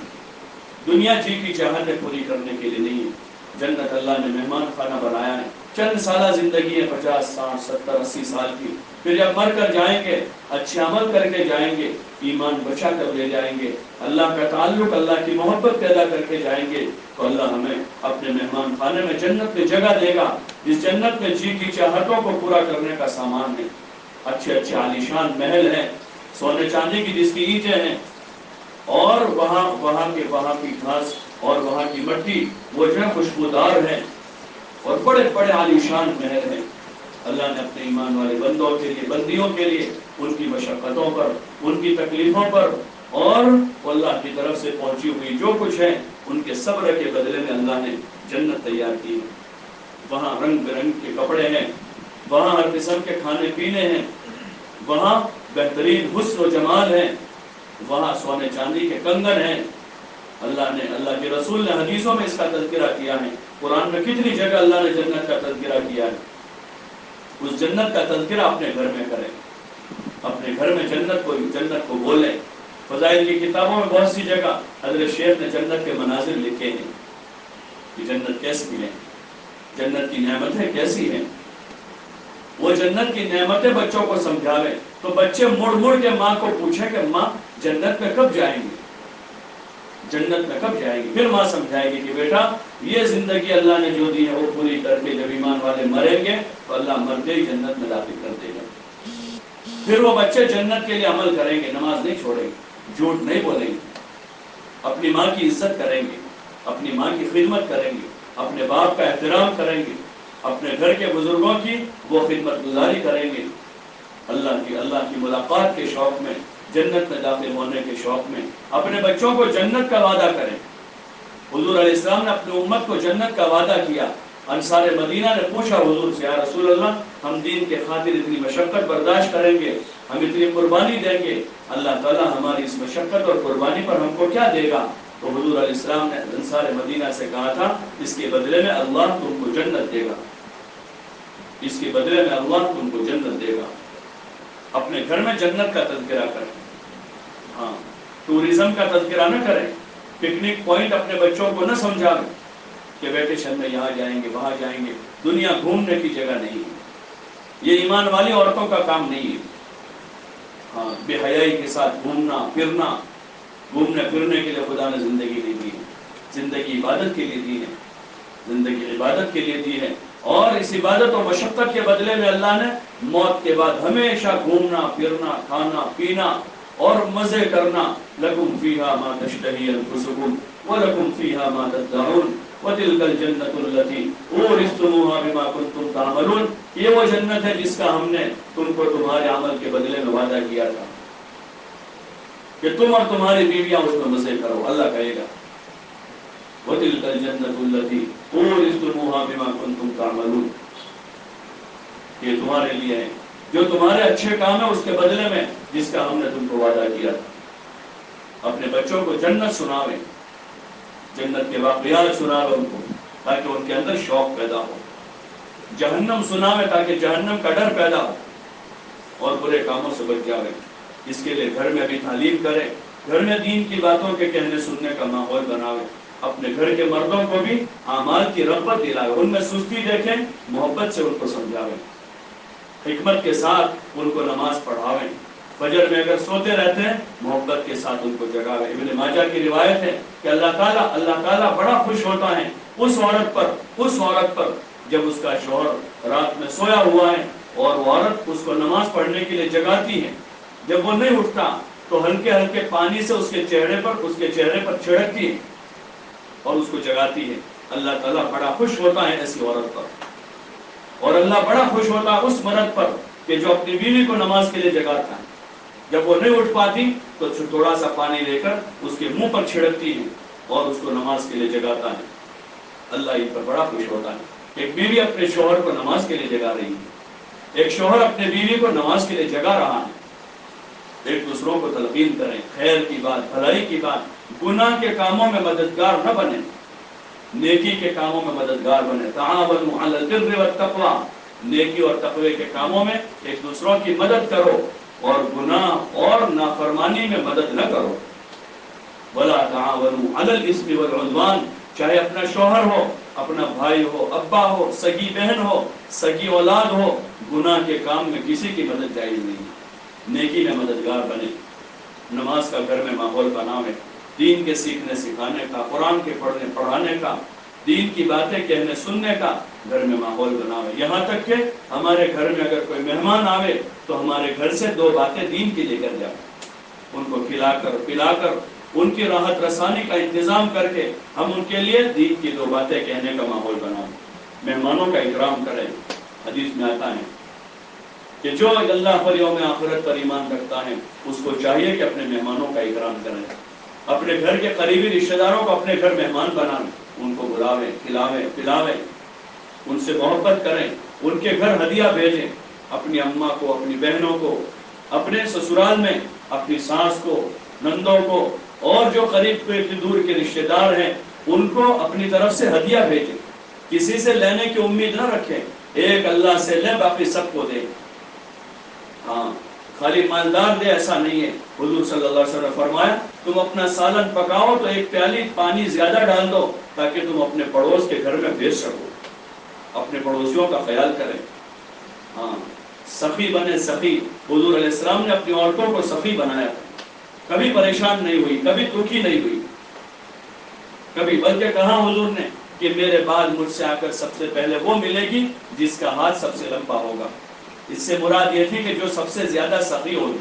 دنیا جی کی چاہتیں پوری کرنے کے لیے نہیں ہے، جنت اللہ نے مہمان خانہ بنایا ہے۔ چند سالہ زندگی ہے، پچاس ساٹھ ستر اسی سال کی، پھر جب مر کر جائیں گے اچھے عمل کر کے جائیں گے، ایمان بچا کر لے جائیں گے، اللہ کا تعلق، اللہ کی محبت پیدا کر کے جائیں گے تو اللہ ہمیں اپنے مہمان خانے میں جنت میں جگہ دے گا، جس جنت میں جی کی چاہتوں کو پورا کرنے کا سامان ہے، اچھے اچھے عالیشان محل ہیں، سونے چاندی کی جس کی اینٹیں ہیں، اور وہاں وہاں کے وہاں کی گھاس اور وہاں کی مٹی وہ جو ہے خوشبودار ہے، اور بڑے بڑے عالیشان محل ہیں۔ اللہ نے اپنے ایمان والے بندوں کے لیے، بندیوں کے لیے، ان کی مشقتوں پر، ان کی تکلیفوں پر، اور اللہ کی طرف سے پہنچی ہوئی جو کچھ ہے ان کے صبر کے بدلے میں اللہ نے جنت تیار کی ہے۔ وہاں رنگ برنگ کے کپڑے ہیں، وہاں ہر قسم کے کھانے پینے ہیں، وہاں بہترین حسن و جمال ہے، وہاں سونے چاندی کے کنگن ہیں۔ اللہ نے، اللہ کے رسول نے حدیثوں میں اس کا تذکرہ کیا ہے، قرآن میں کتنی جگہ اللہ نے جنت کا تذکرہ کیا ہے۔ اس جنت کا تذکرہ اپنے گھر میں کریں، اپنے گھر میں جنت کو جنت کو بولیں۔ فضائل کی کتابوں میں بہت سی جگہ حضرت شیخ نے جنت کے مناظر لکھے ہیں کہ جنت کیسی ہے، جنت کی نعمتیں کیسی ہیں، وہ جنت کی نعمتیں بچوں کو سمجھاویں تو بچے مڑ مڑ کے ماں کو پوچھیں کہ ماں جنت میں کب جائیں گے، جنت میں کب جائیں گے، پھر ماں سمجھائے گی کہ بیٹا یہ زندگی اللہ نے جو دی ہے وہ پوری کر کے جب ایمان والے مریں گے تو اللہ مرتے ہی جنت میں داخل کر دے گا۔ پھر وہ بچے جنت کے لیے عمل کریں گے، نماز نہیں چھوڑیں گے، جھوٹ نہیں بولیں گے، اپنی ماں کی عزت کریں گے، اپنی ماں کی خدمت کریں گے، اپنے باپ کا احترام کریں گے، اپنے گھر کے بزرگوں کی وہ خدمت گزاری کریں گے، اللہ کی اللہ کی ملاقات کے شوق میں، جنت میں داخل ہونے کے شوق میں اپنے بچوں کو جنت کا وعدہ کریں۔ حضور علیہ السلام نے اپنی امت کو جنت کا وعدہ کیا۔ انصار مدینہ نے پوچھا حضور سے، یا رسول اللہ ہم دین کے خاطر اتنی مشقت برداشت کریں گے، ہم اتنی قربانی دیں گے، اللہ تعالیٰ ہماری اس مشقت اور قربانی پر ہم کو کیا دے گا؟ تو حضور علیہ السلام نے انصار مدینہ سے کہا تھا اس کے بدلے میں اللہ تم کو جنت دے گا، اس کے بدلے میں اللہ تم کو جنت دے گا۔ اپنے گھر میں جنت کا تذکرہ کریں، ہاں ٹورزم کا تذکرہ نہ کریں، پکنک پوائنٹ اپنے بچوں کو نہ سمجھائیں کہ ویکیشن میں یہاں جائیں گے وہاں جائیں گے، دنیا گھومنے کی جگہ نہیں ہے، یہ ایمان والی عورتوں کا کام نہیں ہے۔ ہاں بے حیائی کے ساتھ گھومنا پھرنا، گھومنے پھرنے کے لیے خدا نے زندگی نہیں دی ہے۔ زندگی عبادت کے لیے دی ہے، زندگی عبادت کے لیے دی ہے، اور اس عبادت و مشقت کے بدلے میں اللہ نے موت کے بعد ہمیشہ گھومنا پھرنا کھانا پینا اور مزے کرنا، لکم فیہا ما تشتہی انفسکم ولکم فیہا ما تدعون وتلک الجنۃ التی اورثتموها بما کنتم تعملون، یہ وہ جنت ہے جس کا ہم نے تم کو تمہارے عمل کے بدلے میں وعدہ کیا تھا کہ تم اور تمہاری بیویاں اس میں مزے کرو۔ اللہ کہے گا وَتِلْكَ الْجَنَّةُ الَّتِي أُورِثْتُمُوهَا بِمَا كُنْتُمْ تَعْمَلُونَ، یہ تمہارے لیے ہے جو تمہارے اچھے کام ہے اس کے بدلے میں جس کا ہم نے تم کو وعدہ کیا تھا۔ اپنے بچوں کو جنت سناوے، جنت کے واقعات سناوے ان کو تاکہ ان کے اندر شوق پیدا ہو، جہنم سناوے تاکہ جہنم کا ڈر پیدا ہو اور برے کاموں سے بچ جاوے۔ اس کے لیے گھر میں بھی تعلیم کرے، گھر میں دین کی باتوں کے کہنے سننے کا ماحول بناوے، اپنے گھر کے مردوں کو بھی اعمال کی رغبت دلائے، ان میں سستی دیکھیں محبت سے ان کو سمجھاویں، حکمت کے ساتھ ان کو نماز پڑھاویں، فجر میں اگر سوتے رہتے ہیں محبت کے ساتھ ان کو جگاویں۔ ابن ماجہ کی روایت ہے کہ اللہ تعالیٰ اللہ تعالیٰ بڑا خوش ہوتا ہے اس عورت پر اس عورت پر جب اس کا شوہر رات میں سویا ہوا ہے اور وہ عورت اس کو نماز پڑھنے کے لیے جگاتی ہے، جب وہ نہیں اٹھتا تو ہلکے ہلکے پانی سے اس کے چہرے پر اس کے چہرے پر چھڑکتی ہے اور اس کو جگاتی ہے۔ اللہ تعالیٰ بڑا خوش ہوتا ہے ایسی عورت پر، اور اللہ بڑا خوش ہوتا ہے اس مرد پر کہ جو اپنی بیوی کو نماز کے لیے جگاتا ہے، جب وہ نہیں اٹھ پاتی تو تھوڑا سا پانی لے کر اس کے منہ پر چھڑکتی ہے اور اس کو نماز کے لیے جگاتا ہے۔ اللہ ان پر بڑا خوش ہوتا ہے۔ ایک بیوی اپنے شوہر کو نماز کے لیے جگا رہی ہے، ایک شوہر اپنے بیوی کو نماز کے لیے جگا رہا ہے۔ ایک دوسروں کو تلقین کریں، خیر کی بات، بھلائی کی بات، گناہ کے کاموں میں مددگار نہ بنیں، نیکی کے کاموں میں مددگار بنیں۔ تعاونوا علی البر والتقوی، نیکی اور تقوی کے کاموں میں ایک دوسروں کی مدد کرو اور گناہ اور نافرمانی میں مدد نہ کرو۔ ولا تعاونوا علی الاثم والعدوان، چاہے اپنا شوہر ہو، اپنا بھائی ہو، ابا ہو، سگی بہن ہو، سگی اولاد ہو، گناہ کے کام میں کسی کی مدد جائز نہیں، نیکی میں مددگار بنے۔ نماز کا گھر میں ماحول بناوے، دین کے سیکھنے سکھانے کا، قرآن کے پڑھنے پڑھانے کا، دین کی باتیں کہنے سننے کا گھر میں ماحول بناوے۔ یہاں تک کہ ہمارے گھر میں اگر کوئی مہمان آوے تو ہمارے گھر سے دو باتیں دین کی لے کر جائے، ان کو کھلا کر پلا کر ان کی راحت رسانی کا انتظام کر کے ہم ان کے لیے دین کی دو باتیں کہنے کا ماحول بنائیں، مہمانوں کا اکرام کریں۔ حدیث میں آتا ہے کہ جو اللہ پر یوم آخرت پر ایمان رکھتا ہے اس کو چاہیے کہ اپنے مہمانوں کا اکرام کریں، اپنے گھر کے قریبی رشتہ داروں کو اپنے گھر مہمان بنائیں، ان کو بلاویں، کھلاویں پلاویں، ان سے محبت کریں، ان کے گھر ہدیہ بھیجیں، اپنی اماں کو، اپنی بہنوں کو، اپنے سسرال میں اپنی ساس کو، نندوں کو، اور جو قریب کے دور کے رشتہ دار ہیں ان کو اپنی طرف سے ہدیہ بھیجیں۔ کسی سے لینے کی امید نہ رکھیں، ایک اللہ سے لے باقی سب کو دے۔ ہاں خالی مالدار دے ایسا نہیں ہے۔ حضور صلی اللہ علیہ وسلم نے فرمایا تم اپنا سالن پکاؤ تو ایک پیالی پانی زیادہ ڈال دو تاکہ تم اپنے پڑوس کے گھر میں بھیج سکو، اپنے پڑوسیوں کا خیال کریں۔ ہاں سخی بنے، سخی۔ حضور علیہ السلام نے اپنی عورتوں کو سخی بنایا، کبھی پریشان نہیں ہوئی، کبھی دکھی نہیں ہوئی، کبھی، بلکہ کہا حضور نے کہ میرے بعد مجھ سے آ کر سب سے پہلے وہ ملے گی جس کا ہاتھ سب سے لمبا ہوگا۔ اس سے مراد یہ تھی کہ جو سب سے زیادہ سخی ہوگی۔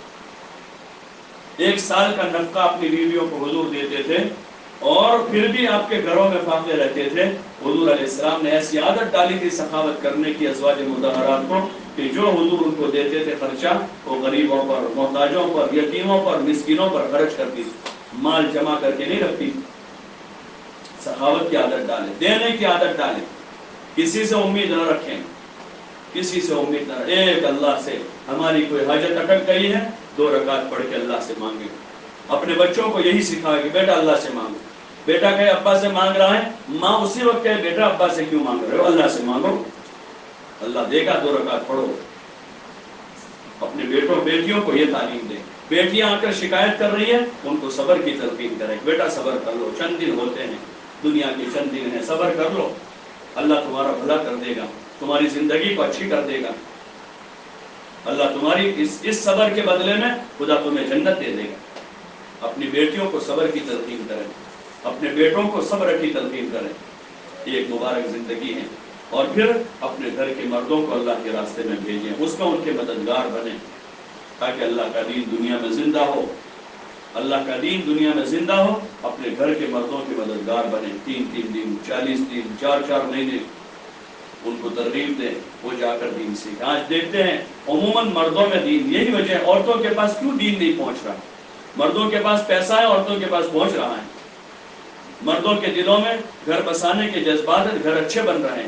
ایک سال کا نفقہ اپنی بیویوں کو حضور دیتے تھے اور پھر بھی آپ کے گھروں میں فاقے رہتے تھے۔ حضور علیہ السلام نے ایسی عادت ڈالی تھی سخاوت کرنے کی ازواج مطہرات کو کہ جو حضور ان کو دیتے تھے خرچہ وہ غریبوں پر، محتاجوں پر، یتیموں پر، مسکینوں پر خرچ کرتی تھی، مال جمع کر کے نہیں رکھتی۔ سخاوت کی عادت ڈالیں، دینے کی عادت ڈالیں، کسی سے امید نہ رکھیں، کسی سے امید نہ رکھیں۔ ایک اللہ سے ہماری کوئی حاجت اٹک گئی ہے دو رکعت پڑھ کے اللہ سے مانگیں۔ اپنے بچوں کو یہی سکھائے کہ بیٹا اللہ سے مانگو۔ بیٹا کہے ابا سے مانگ رہا ہے، ماں اسی وقت کہے بیٹا ابا سے کیوں مانگ رہے ہو، اللہ سے مانگو، اللہ دے گا، دو رکعت پڑھو۔ اپنے بیٹوں بیٹیوں کو یہ تعلیم دیں۔ بیٹیاں آ کر شکایت کر رہی ہیں ان کو صبر کی تلقین کریں، بیٹا صبر کر لو، چند دن ہوتے ہیں، دنیا کے چند دن ہیں، صبر کر لو، اللہ تمہارا بھلا کر دے گا، تمہاری زندگی کو اچھی کر دے گا، اللہ تمہاری اس اس صبر کے بدلے میں خدا تمہیں جنت دے دے گا۔ اپنی بیٹیوں کو صبر کی تلقین کریں۔ اپنے بیٹوں کو صبر کی تلقین کریں، یہ ایک مبارک زندگی ہے، اور پھر اپنے گھر کے مردوں کو اللہ کے راستے میں بھیجیں، اس کا ان کے مددگار بنیں، تاکہ اللہ کا دین دنیا میں زندہ ہو، اللہ کا دین دنیا میں زندہ ہو، اپنے گھر کے مردوں کے مددگار بنیں، تین تین دن، چالیس دن، چار چار مہینے ان کو ترغیب دیں، وہ جا کر دین سیکھیں۔ آج دیکھتے ہیں عموماً مردوں میں دین، یہی وجہ ہے عورتوں کے پاس کیوں دین نہیں پہنچ رہا، مردوں کے پاس پیسہ ہے، عورتوں کے پاس پہنچ رہا ہے، مردوں کے دلوں میں گھر بسانے کے جذبات ہیں، گھر اچھے بن رہے ہیں،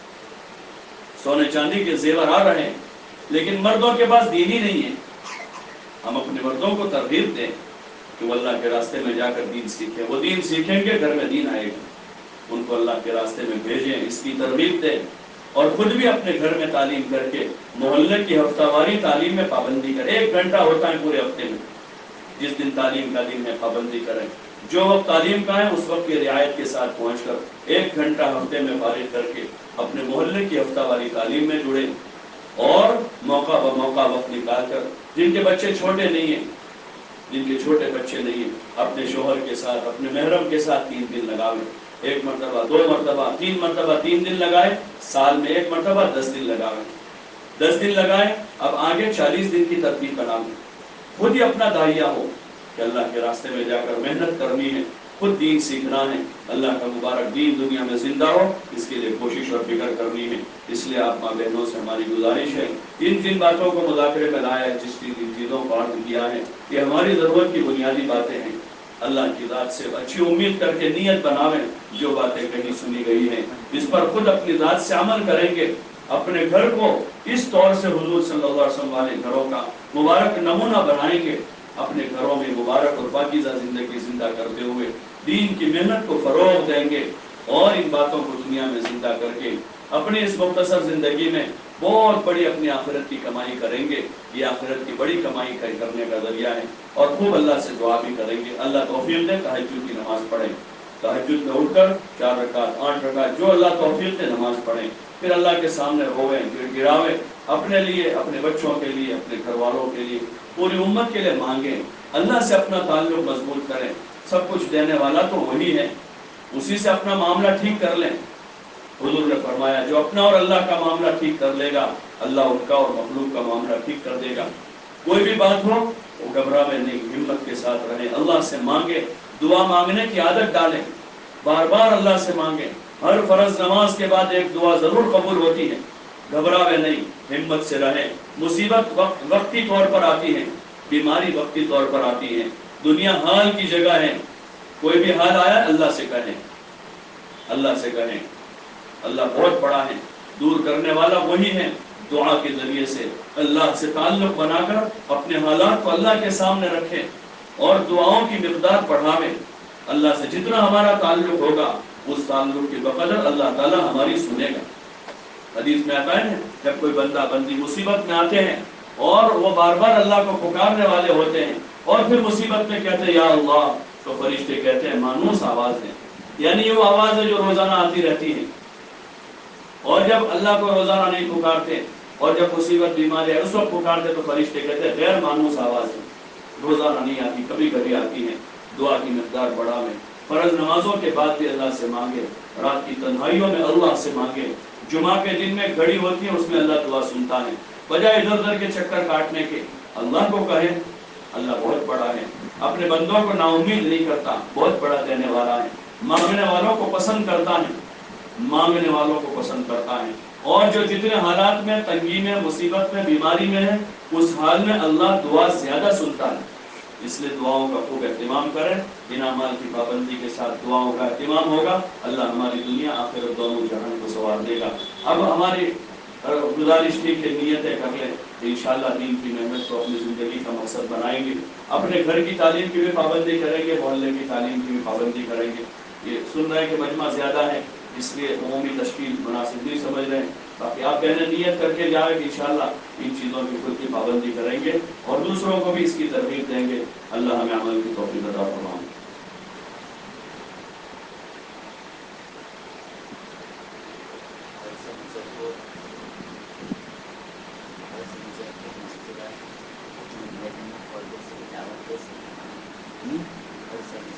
سونے چاندی کے زیور آ رہے ہیں، لیکن مردوں کے پاس دین ہی نہیں ہے۔ ہم اپنے مردوں کو ترغیب دیں کہ وہ اللہ کے راستے میں جا کر دین سیکھیں، وہ دین سیکھیں گے گھر میں دین آئے گا، ان کو اللہ کے راستے میں بھیجیں، اس کی ترغیب دیں، اور خود بھی اپنے گھر میں تعلیم کر کے محلے کی ہفتہ واری تعلیم میں پابندی کریں، ایک گھنٹہ ہوتا ہے پورے ہفتے میں، جس دن تعلیم کا دن ہے پابندی کریں، جو وقت تعلیم کا ہے اس وقت کی رعایت کے ساتھ پہنچ کر ایک گھنٹہ ہفتے میں فارغ کر کے اپنے محلے کی ہفتہ واری تعلیم میں جڑیں، اور موقع ب موقع وقت نکال کر، جن کے بچے چھوٹے نہیں ہیں، جن کے چھوٹے بچے نہیں ہیں، اپنے شوہر کے ساتھ، اپنے محرم کے ساتھ تین دن لگاویں، ایک مرتبہ، دو مرتبہ، تین مرتبہ تین دن لگائے، سال میں ایک مرتبہ دس دن لگاویں، دس دن لگائے، اب آگے چالیس دن کی ترتیب بنا لیں، خود ہی اپنا داعیہ ہو کہ اللہ کے راستے میں جا کر محنت کرنی ہے، خود دین سیکھنا ہے، اللہ کا مبارک دین دنیا میں زندہ ہو، اس کے لیے کوشش اور فکر کرنی ہے۔ اس لیے آپ ماں بہنوں سے ہماری گزارش ہے، ان جن باتوں کو مذاکرے میں لایا ہے، جس ان چیزوں کو عرض کیا ہے، یہ ہماری ضرورت کی بنیادی باتیں ہیں، اللہ کی ذات سے اچھی امید کر کے نیت بناویں، جو باتیں کہیں سنی گئی ہیں اس پر خود اپنی ذات سے عمل کریں گے، اپنے گھر کو اس طور سے حضور صلی اللہ علیہ وسلم والے گھروں کا مبارک نمونہ بنائیں گے، اپنے گھروں میں مبارک اور پاکیزہ زندگی زندہ کرتے ہوئے دین کی محنت کو فروغ دیں گے، اور ان باتوں کو دنیا میں زندہ کر کے اپنی اس مختصر زندگی میں بہت بڑی اپنی آخرت کی کمائی کریں گے، یہ آخرت کی بڑی کمائی کرنے کا ذریعہ ہے، اور خوب اللہ سے دعا بھی کریں گے، اللہ توفیق دے تہجد کی نماز پڑھیں، تہجد میں اٹھ کر چار رکعت، آٹھ رکعت، جو اللہ توفیق دے نماز پڑھیں، پھر اللہ کے سامنے روئیں، گر گراویں، اپنے لیے، اپنے بچوں کے لیے، اپنے گھر والوں کے لیے، پوری امت کے لیے مانگیں، اللہ سے اپنا تعلق مضبوط کریں، سب کچھ دینے والا تو وہی ہے، اسی سے اپنا معاملہ ٹھیک کر لیں، حضور نے فرمایا جو اپنا اور اللہ کا معاملہ ٹھیک کر لے گا، اللہ ان کا اور مخلوق کا معاملہ ٹھیک کر دے گا، کوئی بھی بات ہو وہ گھبراویں نہیں، ہمت کے ساتھ رہیں، اللہ سے مانگیں، دعا مانگنے کی عادت ڈالیں، بار بار اللہ سے مانگیں، ہر فرض نماز کے بعد ایک دعا ضرور قبول ہوتی ہے، گھبراویں نہیں، ہمت سے رہیں، مصیبت وقت وقتی طور پر آتی ہے، بیماری وقتی طور پر آتی ہے، دنیا حال کی جگہ ہے، کوئی بھی حال آیا اللہ سے کہیں، اللہ سے کہیں، اللہ بہت بڑا ہے، دور کرنے والا وہی ہے، دعا کے ذریعے سے اللہ سے تعلق بنا کر اپنے حالات کو اللہ کے سامنے رکھیں، اور دعاؤں کی مقدار بڑھاویں، اللہ سے جتنا ہمارا تعلق ہوگا اس تعلق کی بقدر اللہ تعالیٰ ہماری سنے گا۔ حدیث میں آتا ہے جب کوئی بندہ بندی مصیبت میں آتے ہیں اور وہ بار بار اللہ کو پکارنے والے ہوتے ہیں، اور پھر مصیبت میں کہتے ہیں یا اللہ، تو فرشتے کہتے ہیں مانوس آواز ہے، یعنی وہ آواز ہے جو روزانہ آتی رہتی ہے، اور جب اللہ کو روزانہ نہیں پکارتے اور جب مصیبت بیماری ہے اس وقت پکارتے تو فرشتے کہتے ہیں غیر مانوس آواز ہے، روزانہ نہیں آتی، کبھی کبھی آتی ہے، دعا کی مقدار بڑھاویں، فرض نمازوں کے بعد بھی اللہ سے مانگے، رات کی تنہائیوں میں اللہ سے مانگے، جمعہ کے دن میں گھڑی ہوتی ہے اس میں اللہ دعا سنتا ہے، بجائے ادھر ادھر کے چکر کاٹنے کے اللہ کو کہیں، اللہ بہت بڑا ہے، اپنے بندوں کو نا امید نہیں کرتا، بہت بڑا دینے والا ہے، مانگنے والوں کو پسند کرتا ہے، مانگنے والوں کو پسند کرتا ہے، اور جو جتنے حالات میں تنگی میں، مصیبت میں، بیماری میں ہے، اس حال میں اللہ دعا زیادہ سنتا ہے، اس لیے دعاؤں کا خوب اہتمام کریں، بنا مال کی پابندی کے ساتھ دعاؤں کا اہتمام ہوگا، اللہ ہماری دنیا آخرت دونوں جہان کو سنوار دے گا۔ اب ہماری گزارش تھی کہ نیتیں کر لیں، انشاءاللہ دین کی محنت کو اپنی زندگی کا مقصد بنائیں گے، اپنے گھر کی تعلیم کی بھی پابندی کریں گے، محلے کی تعلیم کی بھی پابندی کریں گے۔ یہ سن رہے ہیں کہ مجمع زیادہ ہے، اس لیے عمومی تشکیل مناسب نہیں سمجھ رہے ہیں، باقی آپ بہنیں نیت کر کے جائیں کہ انشاءاللہ ان چیزوں کی خود کی پابندی کریں گے اور دوسروں کو بھی اس کی ترغیب دیں گے، اللہ ہمیں عمل کی توفیق عطا فرمائے۔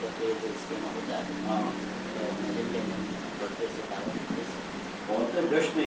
تو پھر اس کے ہوتا ہے ہاں مجھے پڑھتے سے عورتیں برش نہیں